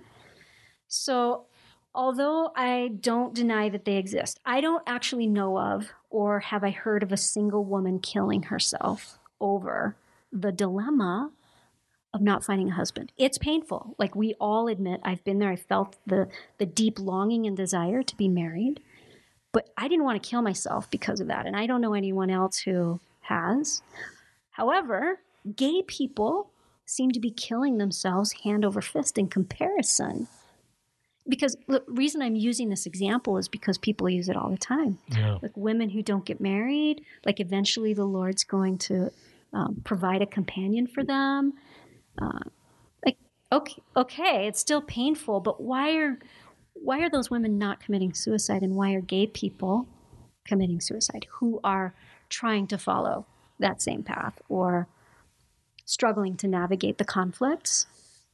So although I don't deny that they exist, I don't actually know of, or have I heard of, a single woman killing herself over the dilemma of not finding a husband. It's painful. Like, we all admit, I've been there. I felt the, the deep longing and desire to be married, but I didn't want to kill myself because of that. And I don't know anyone else who has. However, gay people seem to be killing themselves hand over fist in comparison. Because the reason I'm using this example is because people use it all the time. Yeah. Like, women who don't get married, like, eventually the Lord's going to um, provide a companion for them. Uh, like, okay, okay, it's still painful, but why are why are those women not committing suicide, and why are gay people committing suicide who are trying to follow that same path or struggling to navigate the conflicts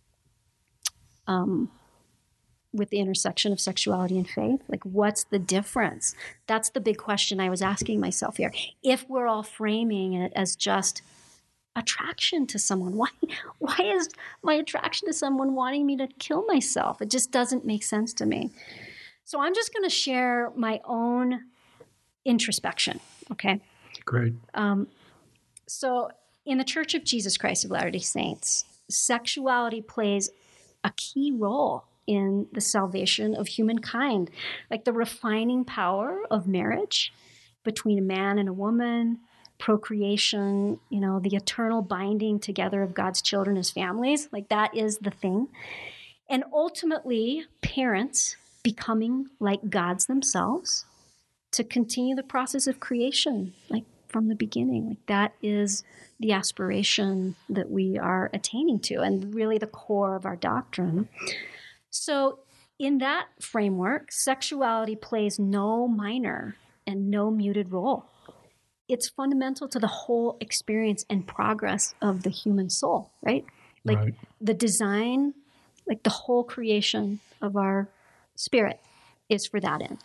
um, with the intersection of sexuality and faith? Like, what's the difference? That's the big question I was asking myself here. If we're all framing it as just attraction to someone, why why is my attraction to someone wanting me to kill myself? It just doesn't make sense to me. So I'm just going to share my own introspection, okay? Great. Um, so in the Church of Jesus Christ of Latter-day Saints, sexuality plays a key role in the salvation of humankind, like the refining power of marriage between a man and a woman, procreation, you know, the eternal binding together of God's children as families. Like, that is the thing. And ultimately, parents becoming like gods themselves to continue the process of creation, like from the beginning. Like, that is the aspiration that we are attaining to, and really the core of our doctrine. So in that framework, sexuality plays no minor and no muted role. It's fundamental to the whole experience and progress of the human soul, right? Like, right. The design, like the whole creation of our spirit is for that end.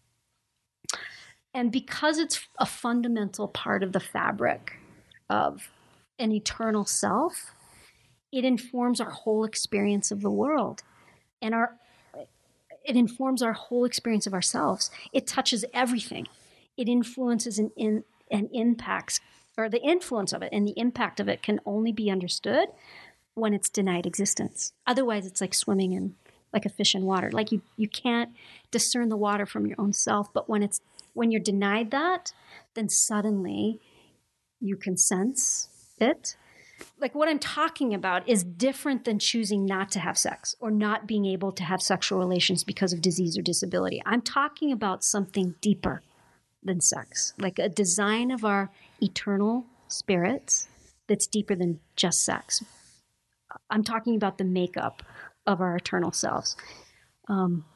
And because it's a fundamental part of the fabric of an eternal self, it informs our whole experience of the world. And our it informs our whole experience of ourselves. It touches everything. It influences and, in, and impacts, or the influence of it and the impact of it can only be understood when it's denied existence. Otherwise, it's like swimming in like a fish in water. Like, you, you can't discern the water from your own self. But when it's when you're denied that, then suddenly you can sense it. Like, what I'm talking about is different than choosing not to have sex or not being able to have sexual relations because of disease or disability. I'm talking about something deeper than sex, like a design of our eternal spirits that's deeper than just sex. I'm talking about the makeup of our eternal selves. Um,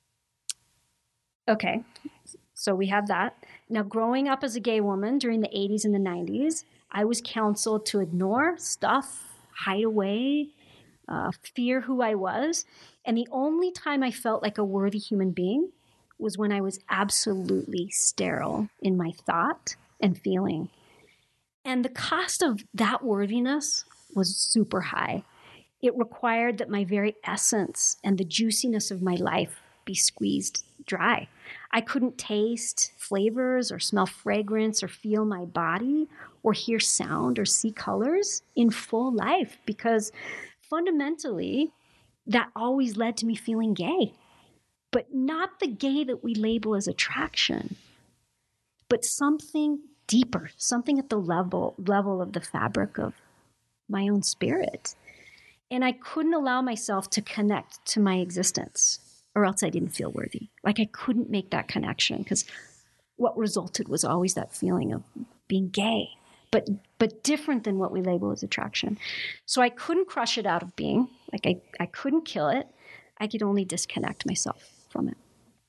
okay, so we have that. Now, growing up as a gay woman during the eighties and the nineties, I was counseled to ignore stuff, hide away, uh, fear who I was. And the only time I felt like a worthy human being was when I was absolutely sterile in my thought and feeling. And the cost of that worthiness was super high. It required that my very essence and the juiciness of my life be squeezed dry. I couldn't taste flavors or smell fragrance or feel my body or hear sound or see colors in full life because fundamentally that always led to me feeling gay, but not the gay that we label as attraction, but something deeper, something at the level level of the fabric of my own spirit. And I couldn't allow myself to connect to my existence, or else I didn't feel worthy. Like I couldn't make that connection because what resulted was always that feeling of being gay, but but different than what we label as attraction. So I couldn't crush it out of being. Like I, I couldn't kill it. I could only disconnect myself from it.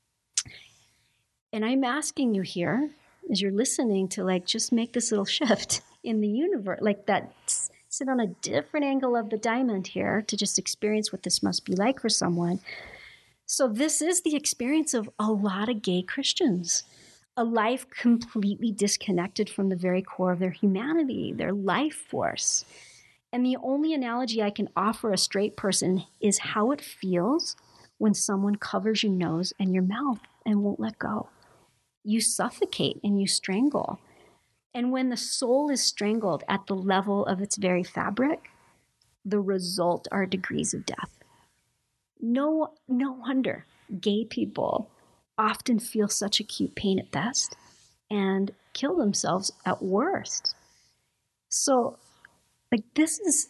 And I'm asking you here, as you're listening, to like just make this little shift in the universe, like that, sit on a different angle of the diamond here to just experience what this must be like for someone. So this is the experience of a lot of gay Christians, a life completely disconnected from the very core of their humanity, their life force. And the only analogy I can offer a straight person is how it feels when someone covers your nose and your mouth and won't let go. You suffocate and you strangle. And when the soul is strangled at the level of its very fabric, the result are degrees of death. No, no wonder gay people often feel such acute pain at best and kill themselves at worst. So, like, this is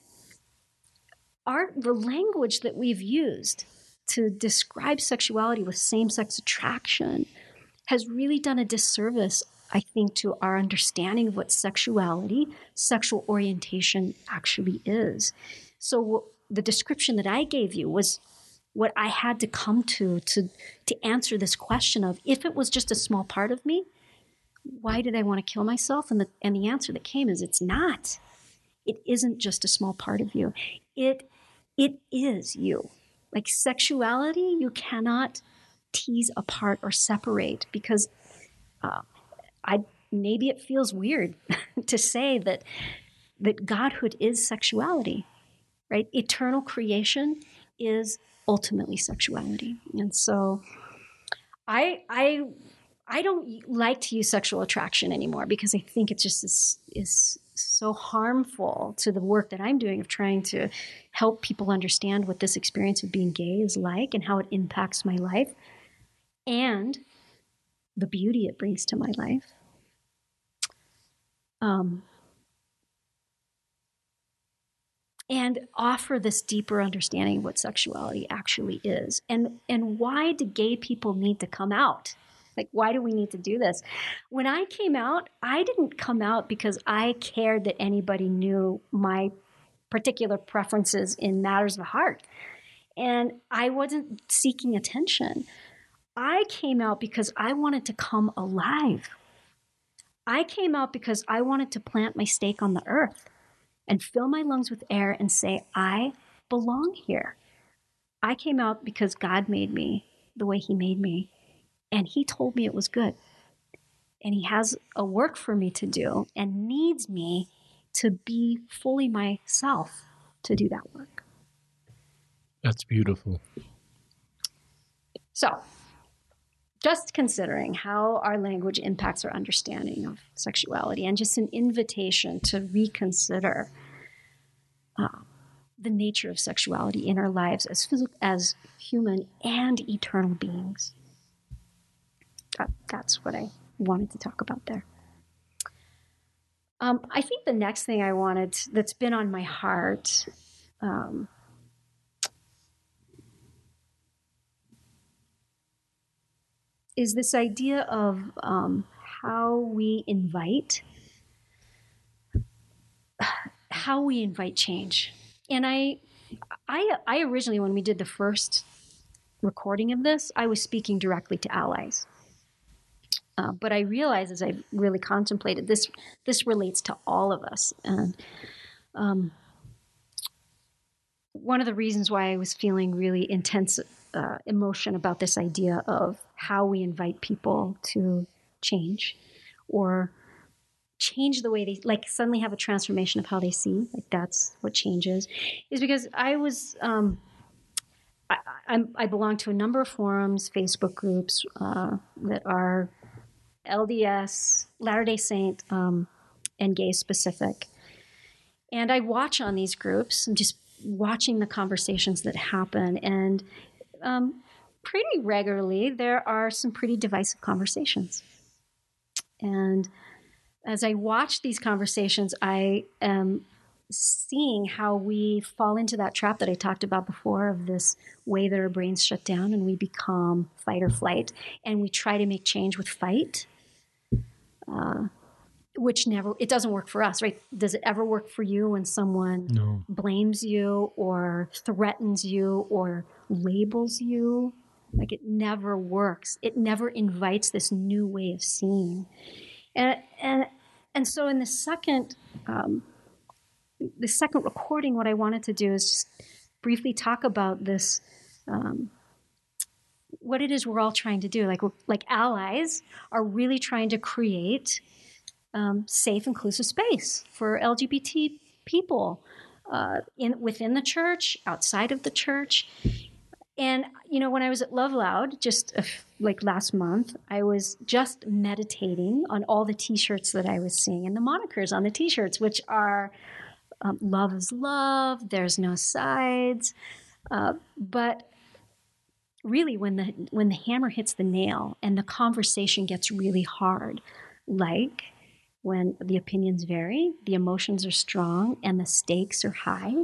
our, the language that we've used to describe sexuality with same-sex attraction has really done a disservice, I think, to our understanding of what sexuality, sexual orientation actually is. So w- the description that I gave you was what I had to come to, to to answer this question of, if it was just a small part of me, why did I want to kill myself? And the, and the answer that came is, it's not. It isn't just a small part of you. It It is you. Like sexuality, you cannot tease apart or separate because uh, I maybe it feels weird to say that that Godhood is sexuality, right? Eternal creation is ultimately sexuality. And so I I I don't like to use sexual attraction anymore because I think it just is, is so harmful to the work that I'm doing of trying to help people understand what this experience of being gay is like and how it impacts my life and the beauty it brings to my life. Um, and offer this deeper understanding of what sexuality actually is. And, and why do gay people need to come out? Like, why do we need to do this? When I came out, I didn't come out because I cared that anybody knew my particular preferences in matters of the heart. And I wasn't seeking attention. I came out because I wanted to come alive. I came out because I wanted to plant my stake on the earth and fill my lungs with air and say, I belong here. I came out because God made me the way he made me, and he told me it was good. And he has a work for me to do and needs me to be fully myself to do that work. That's beautiful. So, just considering how our language impacts our understanding of sexuality, and just an invitation to reconsider uh, the nature of sexuality in our lives as phys- as human and eternal beings. That, that's what I wanted to talk about there. Um, I think the next thing I wanted, that's been on my heart, um, is this idea of um, how we invite, how we invite change. And I, I, I originally, when we did the first recording of this, I was speaking directly to allies. Uh, but I realized as I really contemplated this, this relates to all of us. And um, one of the reasons why I was feeling really intense uh, emotion about this idea of how we invite people to change or change the way they, like suddenly have a transformation of how they see, like that's what changes, is because I was, um, I, I'm, I belong to a number of forums, Facebook groups uh, that are L D S, Latter-day Saint, um, and gay specific. And I watch on these groups and just watching the conversations that happen. And um, pretty regularly, there are some pretty divisive conversations. And as I watch these conversations, I am seeing how we fall into that trap that I talked about before of this way that our brains shut down and we become fight or flight. And we try to make change with fight. Uh, which never, it doesn't work for us, right? Does it ever work for you when someone No. blames you or threatens you or labels you? Like it never works. It never invites this new way of seeing. And and and so in the second, um, the second recording, what I wanted to do is just briefly talk about this, um, what it is we're all trying to do. Like we're, like allies are really trying to create Um, safe, inclusive space for L G B T people uh, in within the church, outside of the church. And, you know, when I was at Love Loud, just uh, like last month, I was just meditating on all the T-shirts that I was seeing and the monikers on the T-shirts, which are um, love is love, there's no sides. Uh, but really, when the when the hammer hits the nail and the conversation gets really hard, like when the opinions vary, the emotions are strong, and the stakes are high,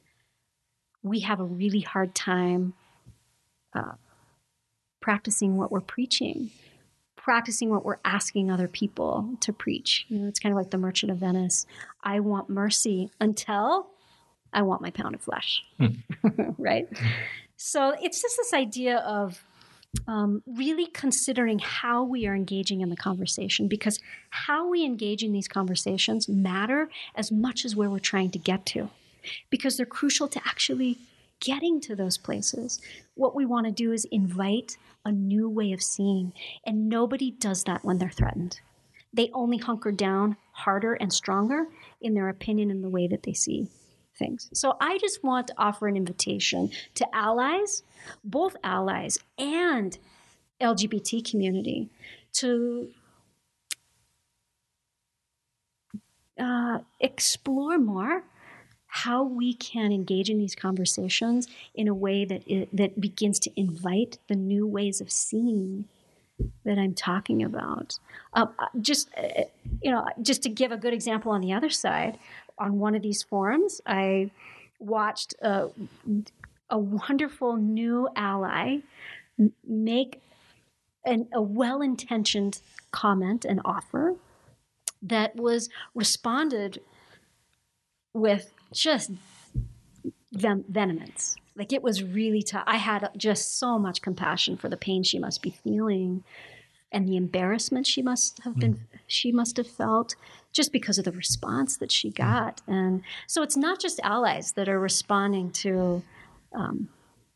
we have a really hard time uh, practicing what we're preaching, practicing what we're asking other people to preach. You know, it's kind of like the Merchant of Venice. I want mercy until I want my pound of flesh, right? So it's just this idea of Um, really considering how we are engaging in the conversation, because how we engage in these conversations matter as much as where we're trying to get to, because they're crucial to actually getting to those places. What we want to do is invite a new way of seeing, and nobody does that when they're threatened. They only hunker down harder and stronger in their opinion and the way that they see things. So I just want to offer an invitation to allies, both allies and L G B T community, to uh, explore more how we can engage in these conversations in a way that it, that begins to invite the new ways of seeing that I'm talking about. Uh, just uh, you know, just to give a good example on the other side, on one of these forums, I watched a, a wonderful new ally make an, a well-intentioned comment and offer that was responded with just ven- venomance. Like it was really tough. I had just so much compassion for the pain she must be feeling and the embarrassment she must have been, mm. she must have felt just because of the response that she got. Mm. And so it's not just allies that are responding to, um,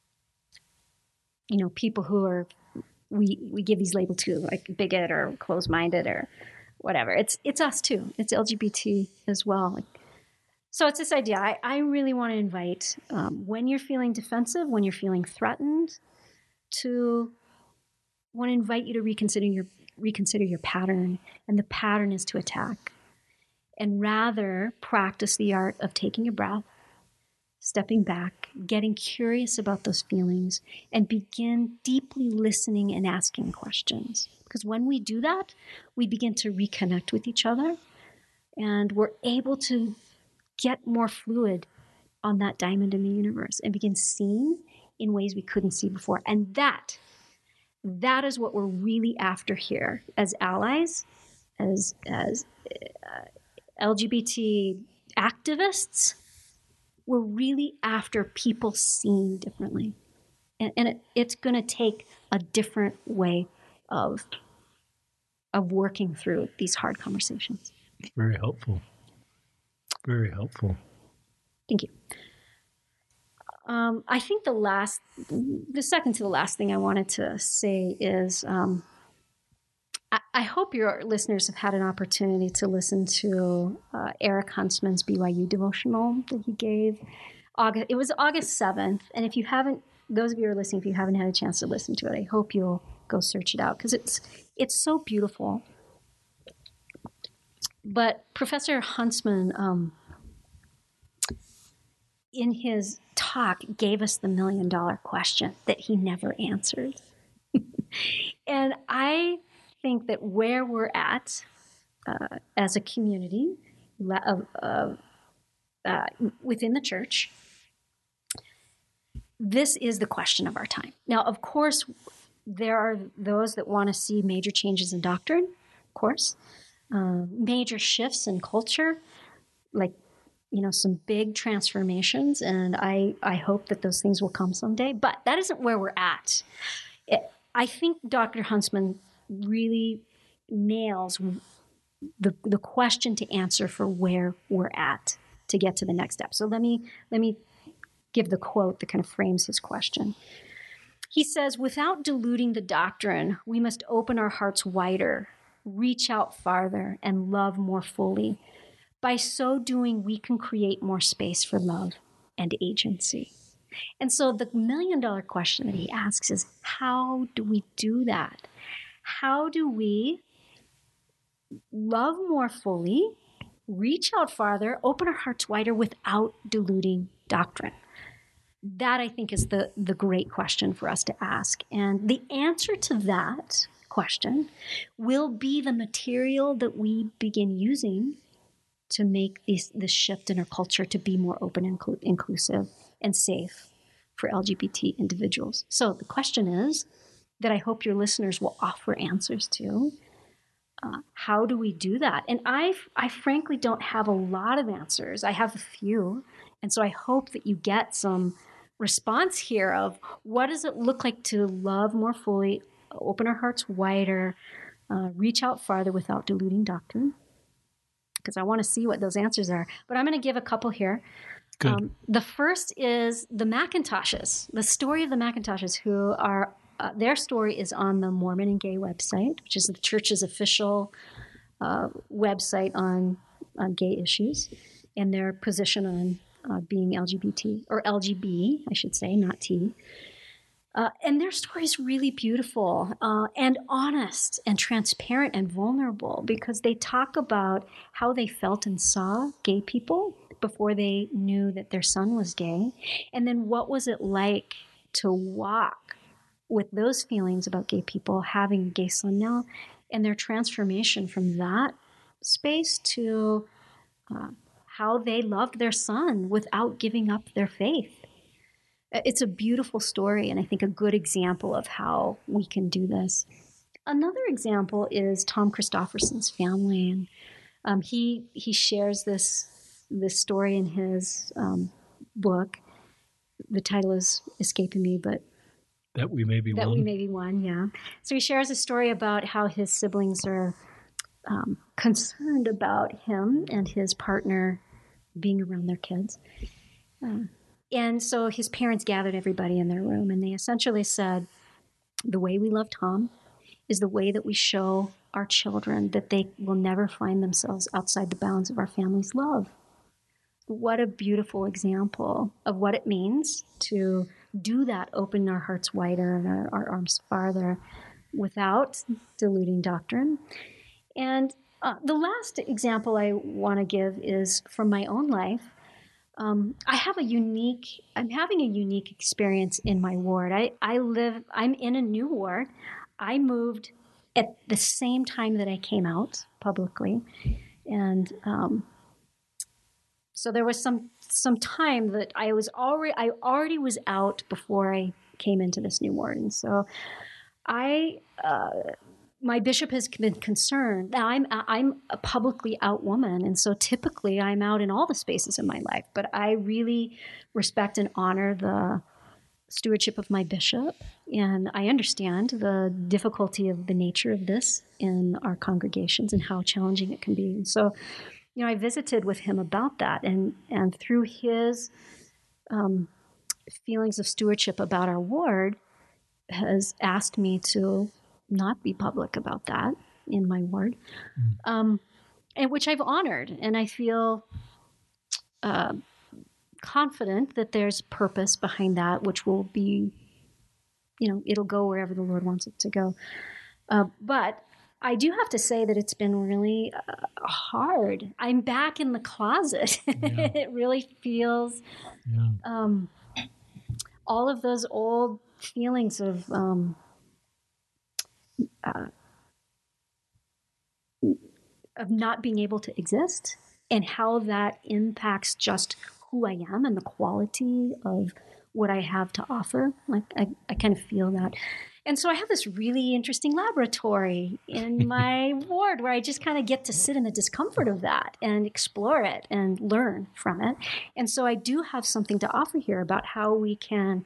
you know, people who are, we, we give these labels to, like bigot or closed-minded or whatever. It's, it's us too. It's L G B T as well. Like, so it's this idea. I, I really want to invite, um, when you're feeling defensive, when you're feeling threatened, to want to invite you to reconsider your reconsider your pattern. And the pattern is to attack. And rather practice the art of taking a breath, stepping back, getting curious about those feelings, and begin deeply listening and asking questions. Because when we do that, we begin to reconnect with each other, and we're able to get more fluid on that diamond in the universe and begin seeing in ways we couldn't see before. And that, that is what we're really after here as allies, as, as uh, L G B T activists. We're really after people seeing differently. And, and it, it's going to take a different way of, of working through these hard conversations. Very helpful. Very helpful. Thank you. Um, I think the last, the second to the last thing I wanted to say is um, I, I hope your listeners have had an opportunity to listen to uh, Eric Huntsman's B Y U devotional that he gave. August, it was August seventh. And if you haven't, those of you who are listening, if you haven't had a chance to listen to it, I hope you'll go search it out because it's, it's so beautiful. But Professor Huntsman, um, in his talk, gave us the million dollar question that he never answered. And I think that where we're at uh, as a community of, of, uh, within the church, this is the question of our time. Now, of course, there are those that want to see major changes in doctrine, of course, uh, major shifts in culture, like, you know, some big transformations. And I, I hope that those things will come someday. But that isn't where we're at. It, I think Doctor Huntsman really nails the the question to answer for where we're at to get to the next step. So let me let me give the quote that kind of frames his question. He says, without diluting the doctrine, we must open our hearts wider, reach out farther, and love more fully. By so doing, we can create more space for love and agency. And so the million dollar question that he asks is, how do we do that? How do we love more fully, reach out farther, open our hearts wider without diluting doctrine? That, I think, is the, the great question for us to ask. And the answer to that question will be the material that we begin using to make this, this shift in our culture to be more open and inclu- inclusive and safe for L G B T individuals. So the question is that I hope your listeners will offer answers to. Uh, how do we do that? And I, I frankly don't have a lot of answers. I have a few. And so I hope that you get some response here of what does it look like to love more fully, open our hearts wider, uh, reach out farther without diluting doctrine. Because I want to see what those answers are. But I'm going to give a couple here. Good. Um, the first is the McIntoshes, the story of the McIntoshes, who are, uh, their story is on the Mormon and Gay website, which is the church's official uh, website on, on gay issues, and their position on uh, being L G B T, or L G B, I should say, not T. Uh, and their story is really beautiful uh, and honest and transparent and vulnerable because they talk about how they felt and saw gay people before they knew that their son was gay. And then what was it like to walk with those feelings about gay people, having a gay son now, and their transformation from that space to uh, how they loved their son without giving up their faith. It's a beautiful story, and I think a good example of how we can do this. Another example is Tom Christofferson's family, and um, he he shares this this story in his um, book. The title is escaping me, but That We May Be that One. we may be one, yeah. So he shares a story about how his siblings are um, concerned about him and his partner being around their kids. Uh, And so his parents gathered everybody in their room, and they essentially said, the way we love Tom is the way that we show our children that they will never find themselves outside the bounds of our family's love. What a beautiful example of what it means to do that, open our hearts wider and our, our arms farther without diluting doctrine. And uh, the last example I want to give is from my own life. Um, I have a unique, I'm having a unique experience in my ward. I, I live, I'm in a new ward. I moved at the same time that I came out publicly. And um, so there was some, some time that I was already, I already was out before I came into this new ward. And so I, uh, my bishop has been concerned. Now I'm I'm a publicly out woman, and so typically I'm out in all the spaces in my life. But I really respect and honor the stewardship of my bishop, and I understand the difficulty of the nature of this in our congregations and how challenging it can be. And so, you know, I visited with him about that, and and through his um, feelings of stewardship about our ward has asked me to not be public about that in my ward, mm. um, and which I've honored. And I feel uh, confident that there's purpose behind that, which will be, you know, it'll go wherever the Lord wants it to go. Uh, but I do have to say that it's been really uh, hard. I'm back in the closet. Yeah. It really feels yeah. um, all of those old feelings of um, uh, of not being able to exist, and how that impacts just who I am and the quality of what I have to offer. Like I, I kind of feel that. And so I have this really interesting laboratory in my ward where I just kind of get to sit in the discomfort of that and explore it and learn from it. And so I do have something to offer here about how we can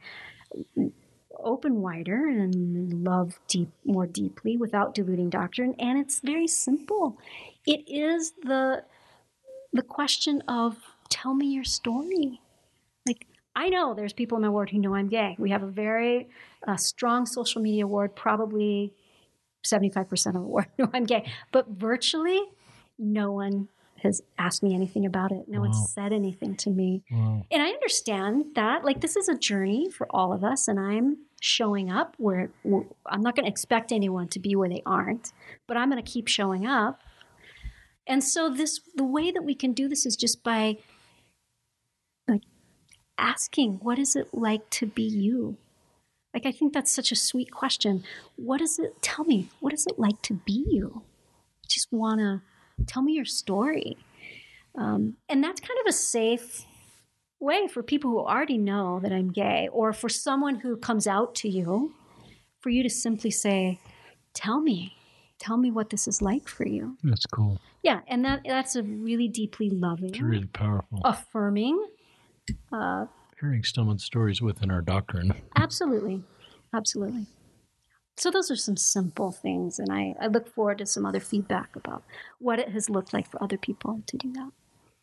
open wider and love deep, more deeply without diluting doctrine. And it's very simple. It is the the question of, tell me your story. Like, I know there's people in my ward who know I'm gay. We have a very uh, strong social media ward, probably seventy-five percent of the ward know I'm gay. But virtually no one has asked me anything about it. No wow. one said anything to me. Wow. And I understand that. Like, this is a journey for all of us, and I'm showing up where I'm not going to expect anyone to be where they aren't, but I'm going to keep showing up. And so this, the way that we can do this is just by like asking, what is it like to be you? Like, I think that's such a sweet question. What is it? Tell me, what is it like to be you? I just want to tell me your story. Um, and that's kind of a safe way for people who already know that I'm gay, or for someone who comes out to you, for you to simply say, tell me, tell me what this is like for you. That's cool. Yeah, and that that's a really deeply loving, it's really powerful, affirming. Uh, Hearing someone's stories within our doctrine. Absolutely, absolutely. So those are some simple things, and I, I look forward to some other feedback about what it has looked like for other people to do that.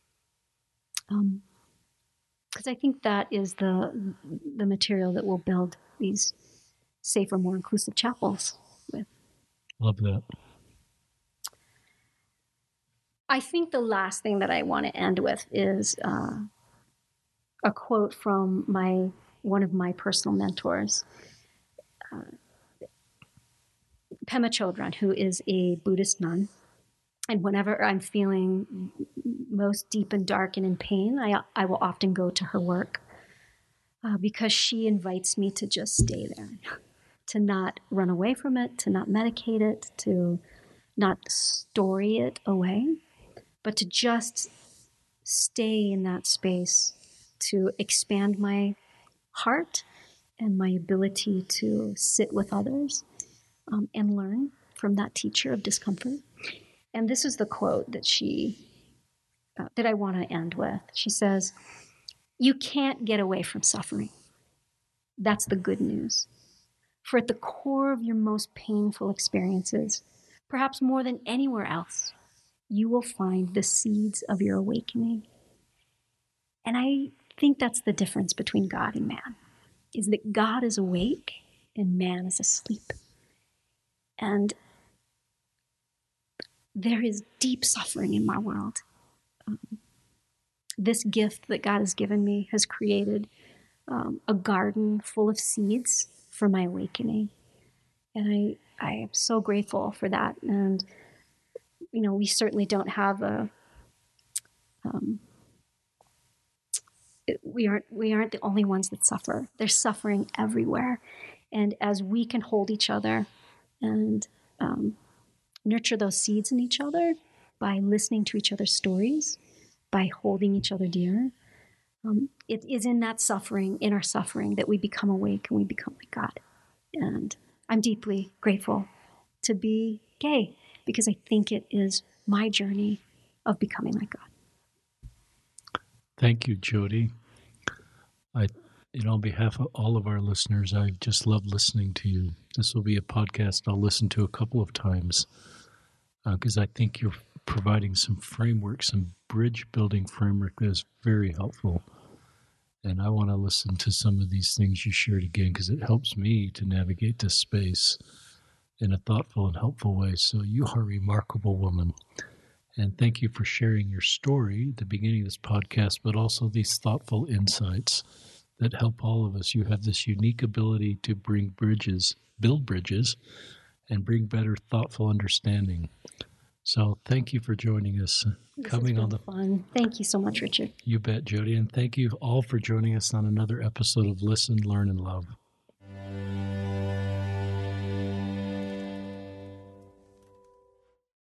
Um, because I think that is the the material that will build these safer, more inclusive chapels with. Love that. I think the last thing that I want to end with is uh, a quote from my one of my personal mentors, uh, Pema Chodron, who is a Buddhist nun. And whenever I'm feeling most deep and dark and in pain, I, I will often go to her work uh, because she invites me to just stay there, to not run away from it, to not medicate it, to not story it away, but to just stay in that space, to expand my heart and my ability to sit with others um, and learn from that teacher of discomfort. And this is the quote that she, uh, that I want to end with. She says, "You can't get away from suffering. That's the good news. For at the core of your most painful experiences, perhaps more than anywhere else, you will find the seeds of your awakening." And I think that's the difference between God and man, is that God is awake and man is asleep. And there is deep suffering in my world. Um, this gift that God has given me has created um, a garden full of seeds for my awakening. And I, I am so grateful for that. And, you know, we certainly don't have a, um, we aren't, we aren't the only ones that suffer. There's suffering everywhere. And as we can hold each other and, um, nurture those seeds in each other by listening to each other's stories, by holding each other dear. Um, it is in that suffering, in our suffering, that we become awake and we become like God. And I'm deeply grateful to be gay because I think it is my journey of becoming like God. Thank you, Jody. I, you know, on behalf of all of our listeners, I just love listening to you. This will be a podcast I'll listen to a couple of times because uh, I think you're providing some framework, some bridge building framework that is very helpful. And I want to listen to some of these things you shared again because it helps me to navigate this space in a thoughtful and helpful way. So you are a remarkable woman. And thank you for sharing your story at the beginning of this podcast, but also these thoughtful insights that help all of us. You have this unique ability to bring bridges, build bridges, and bring better thoughtful understanding. So thank you for joining us. This Coming has on been the fun. Thank you so much, Richard. You bet, Jody. And thank you all for joining us on another episode of Listen, Learn, and Love.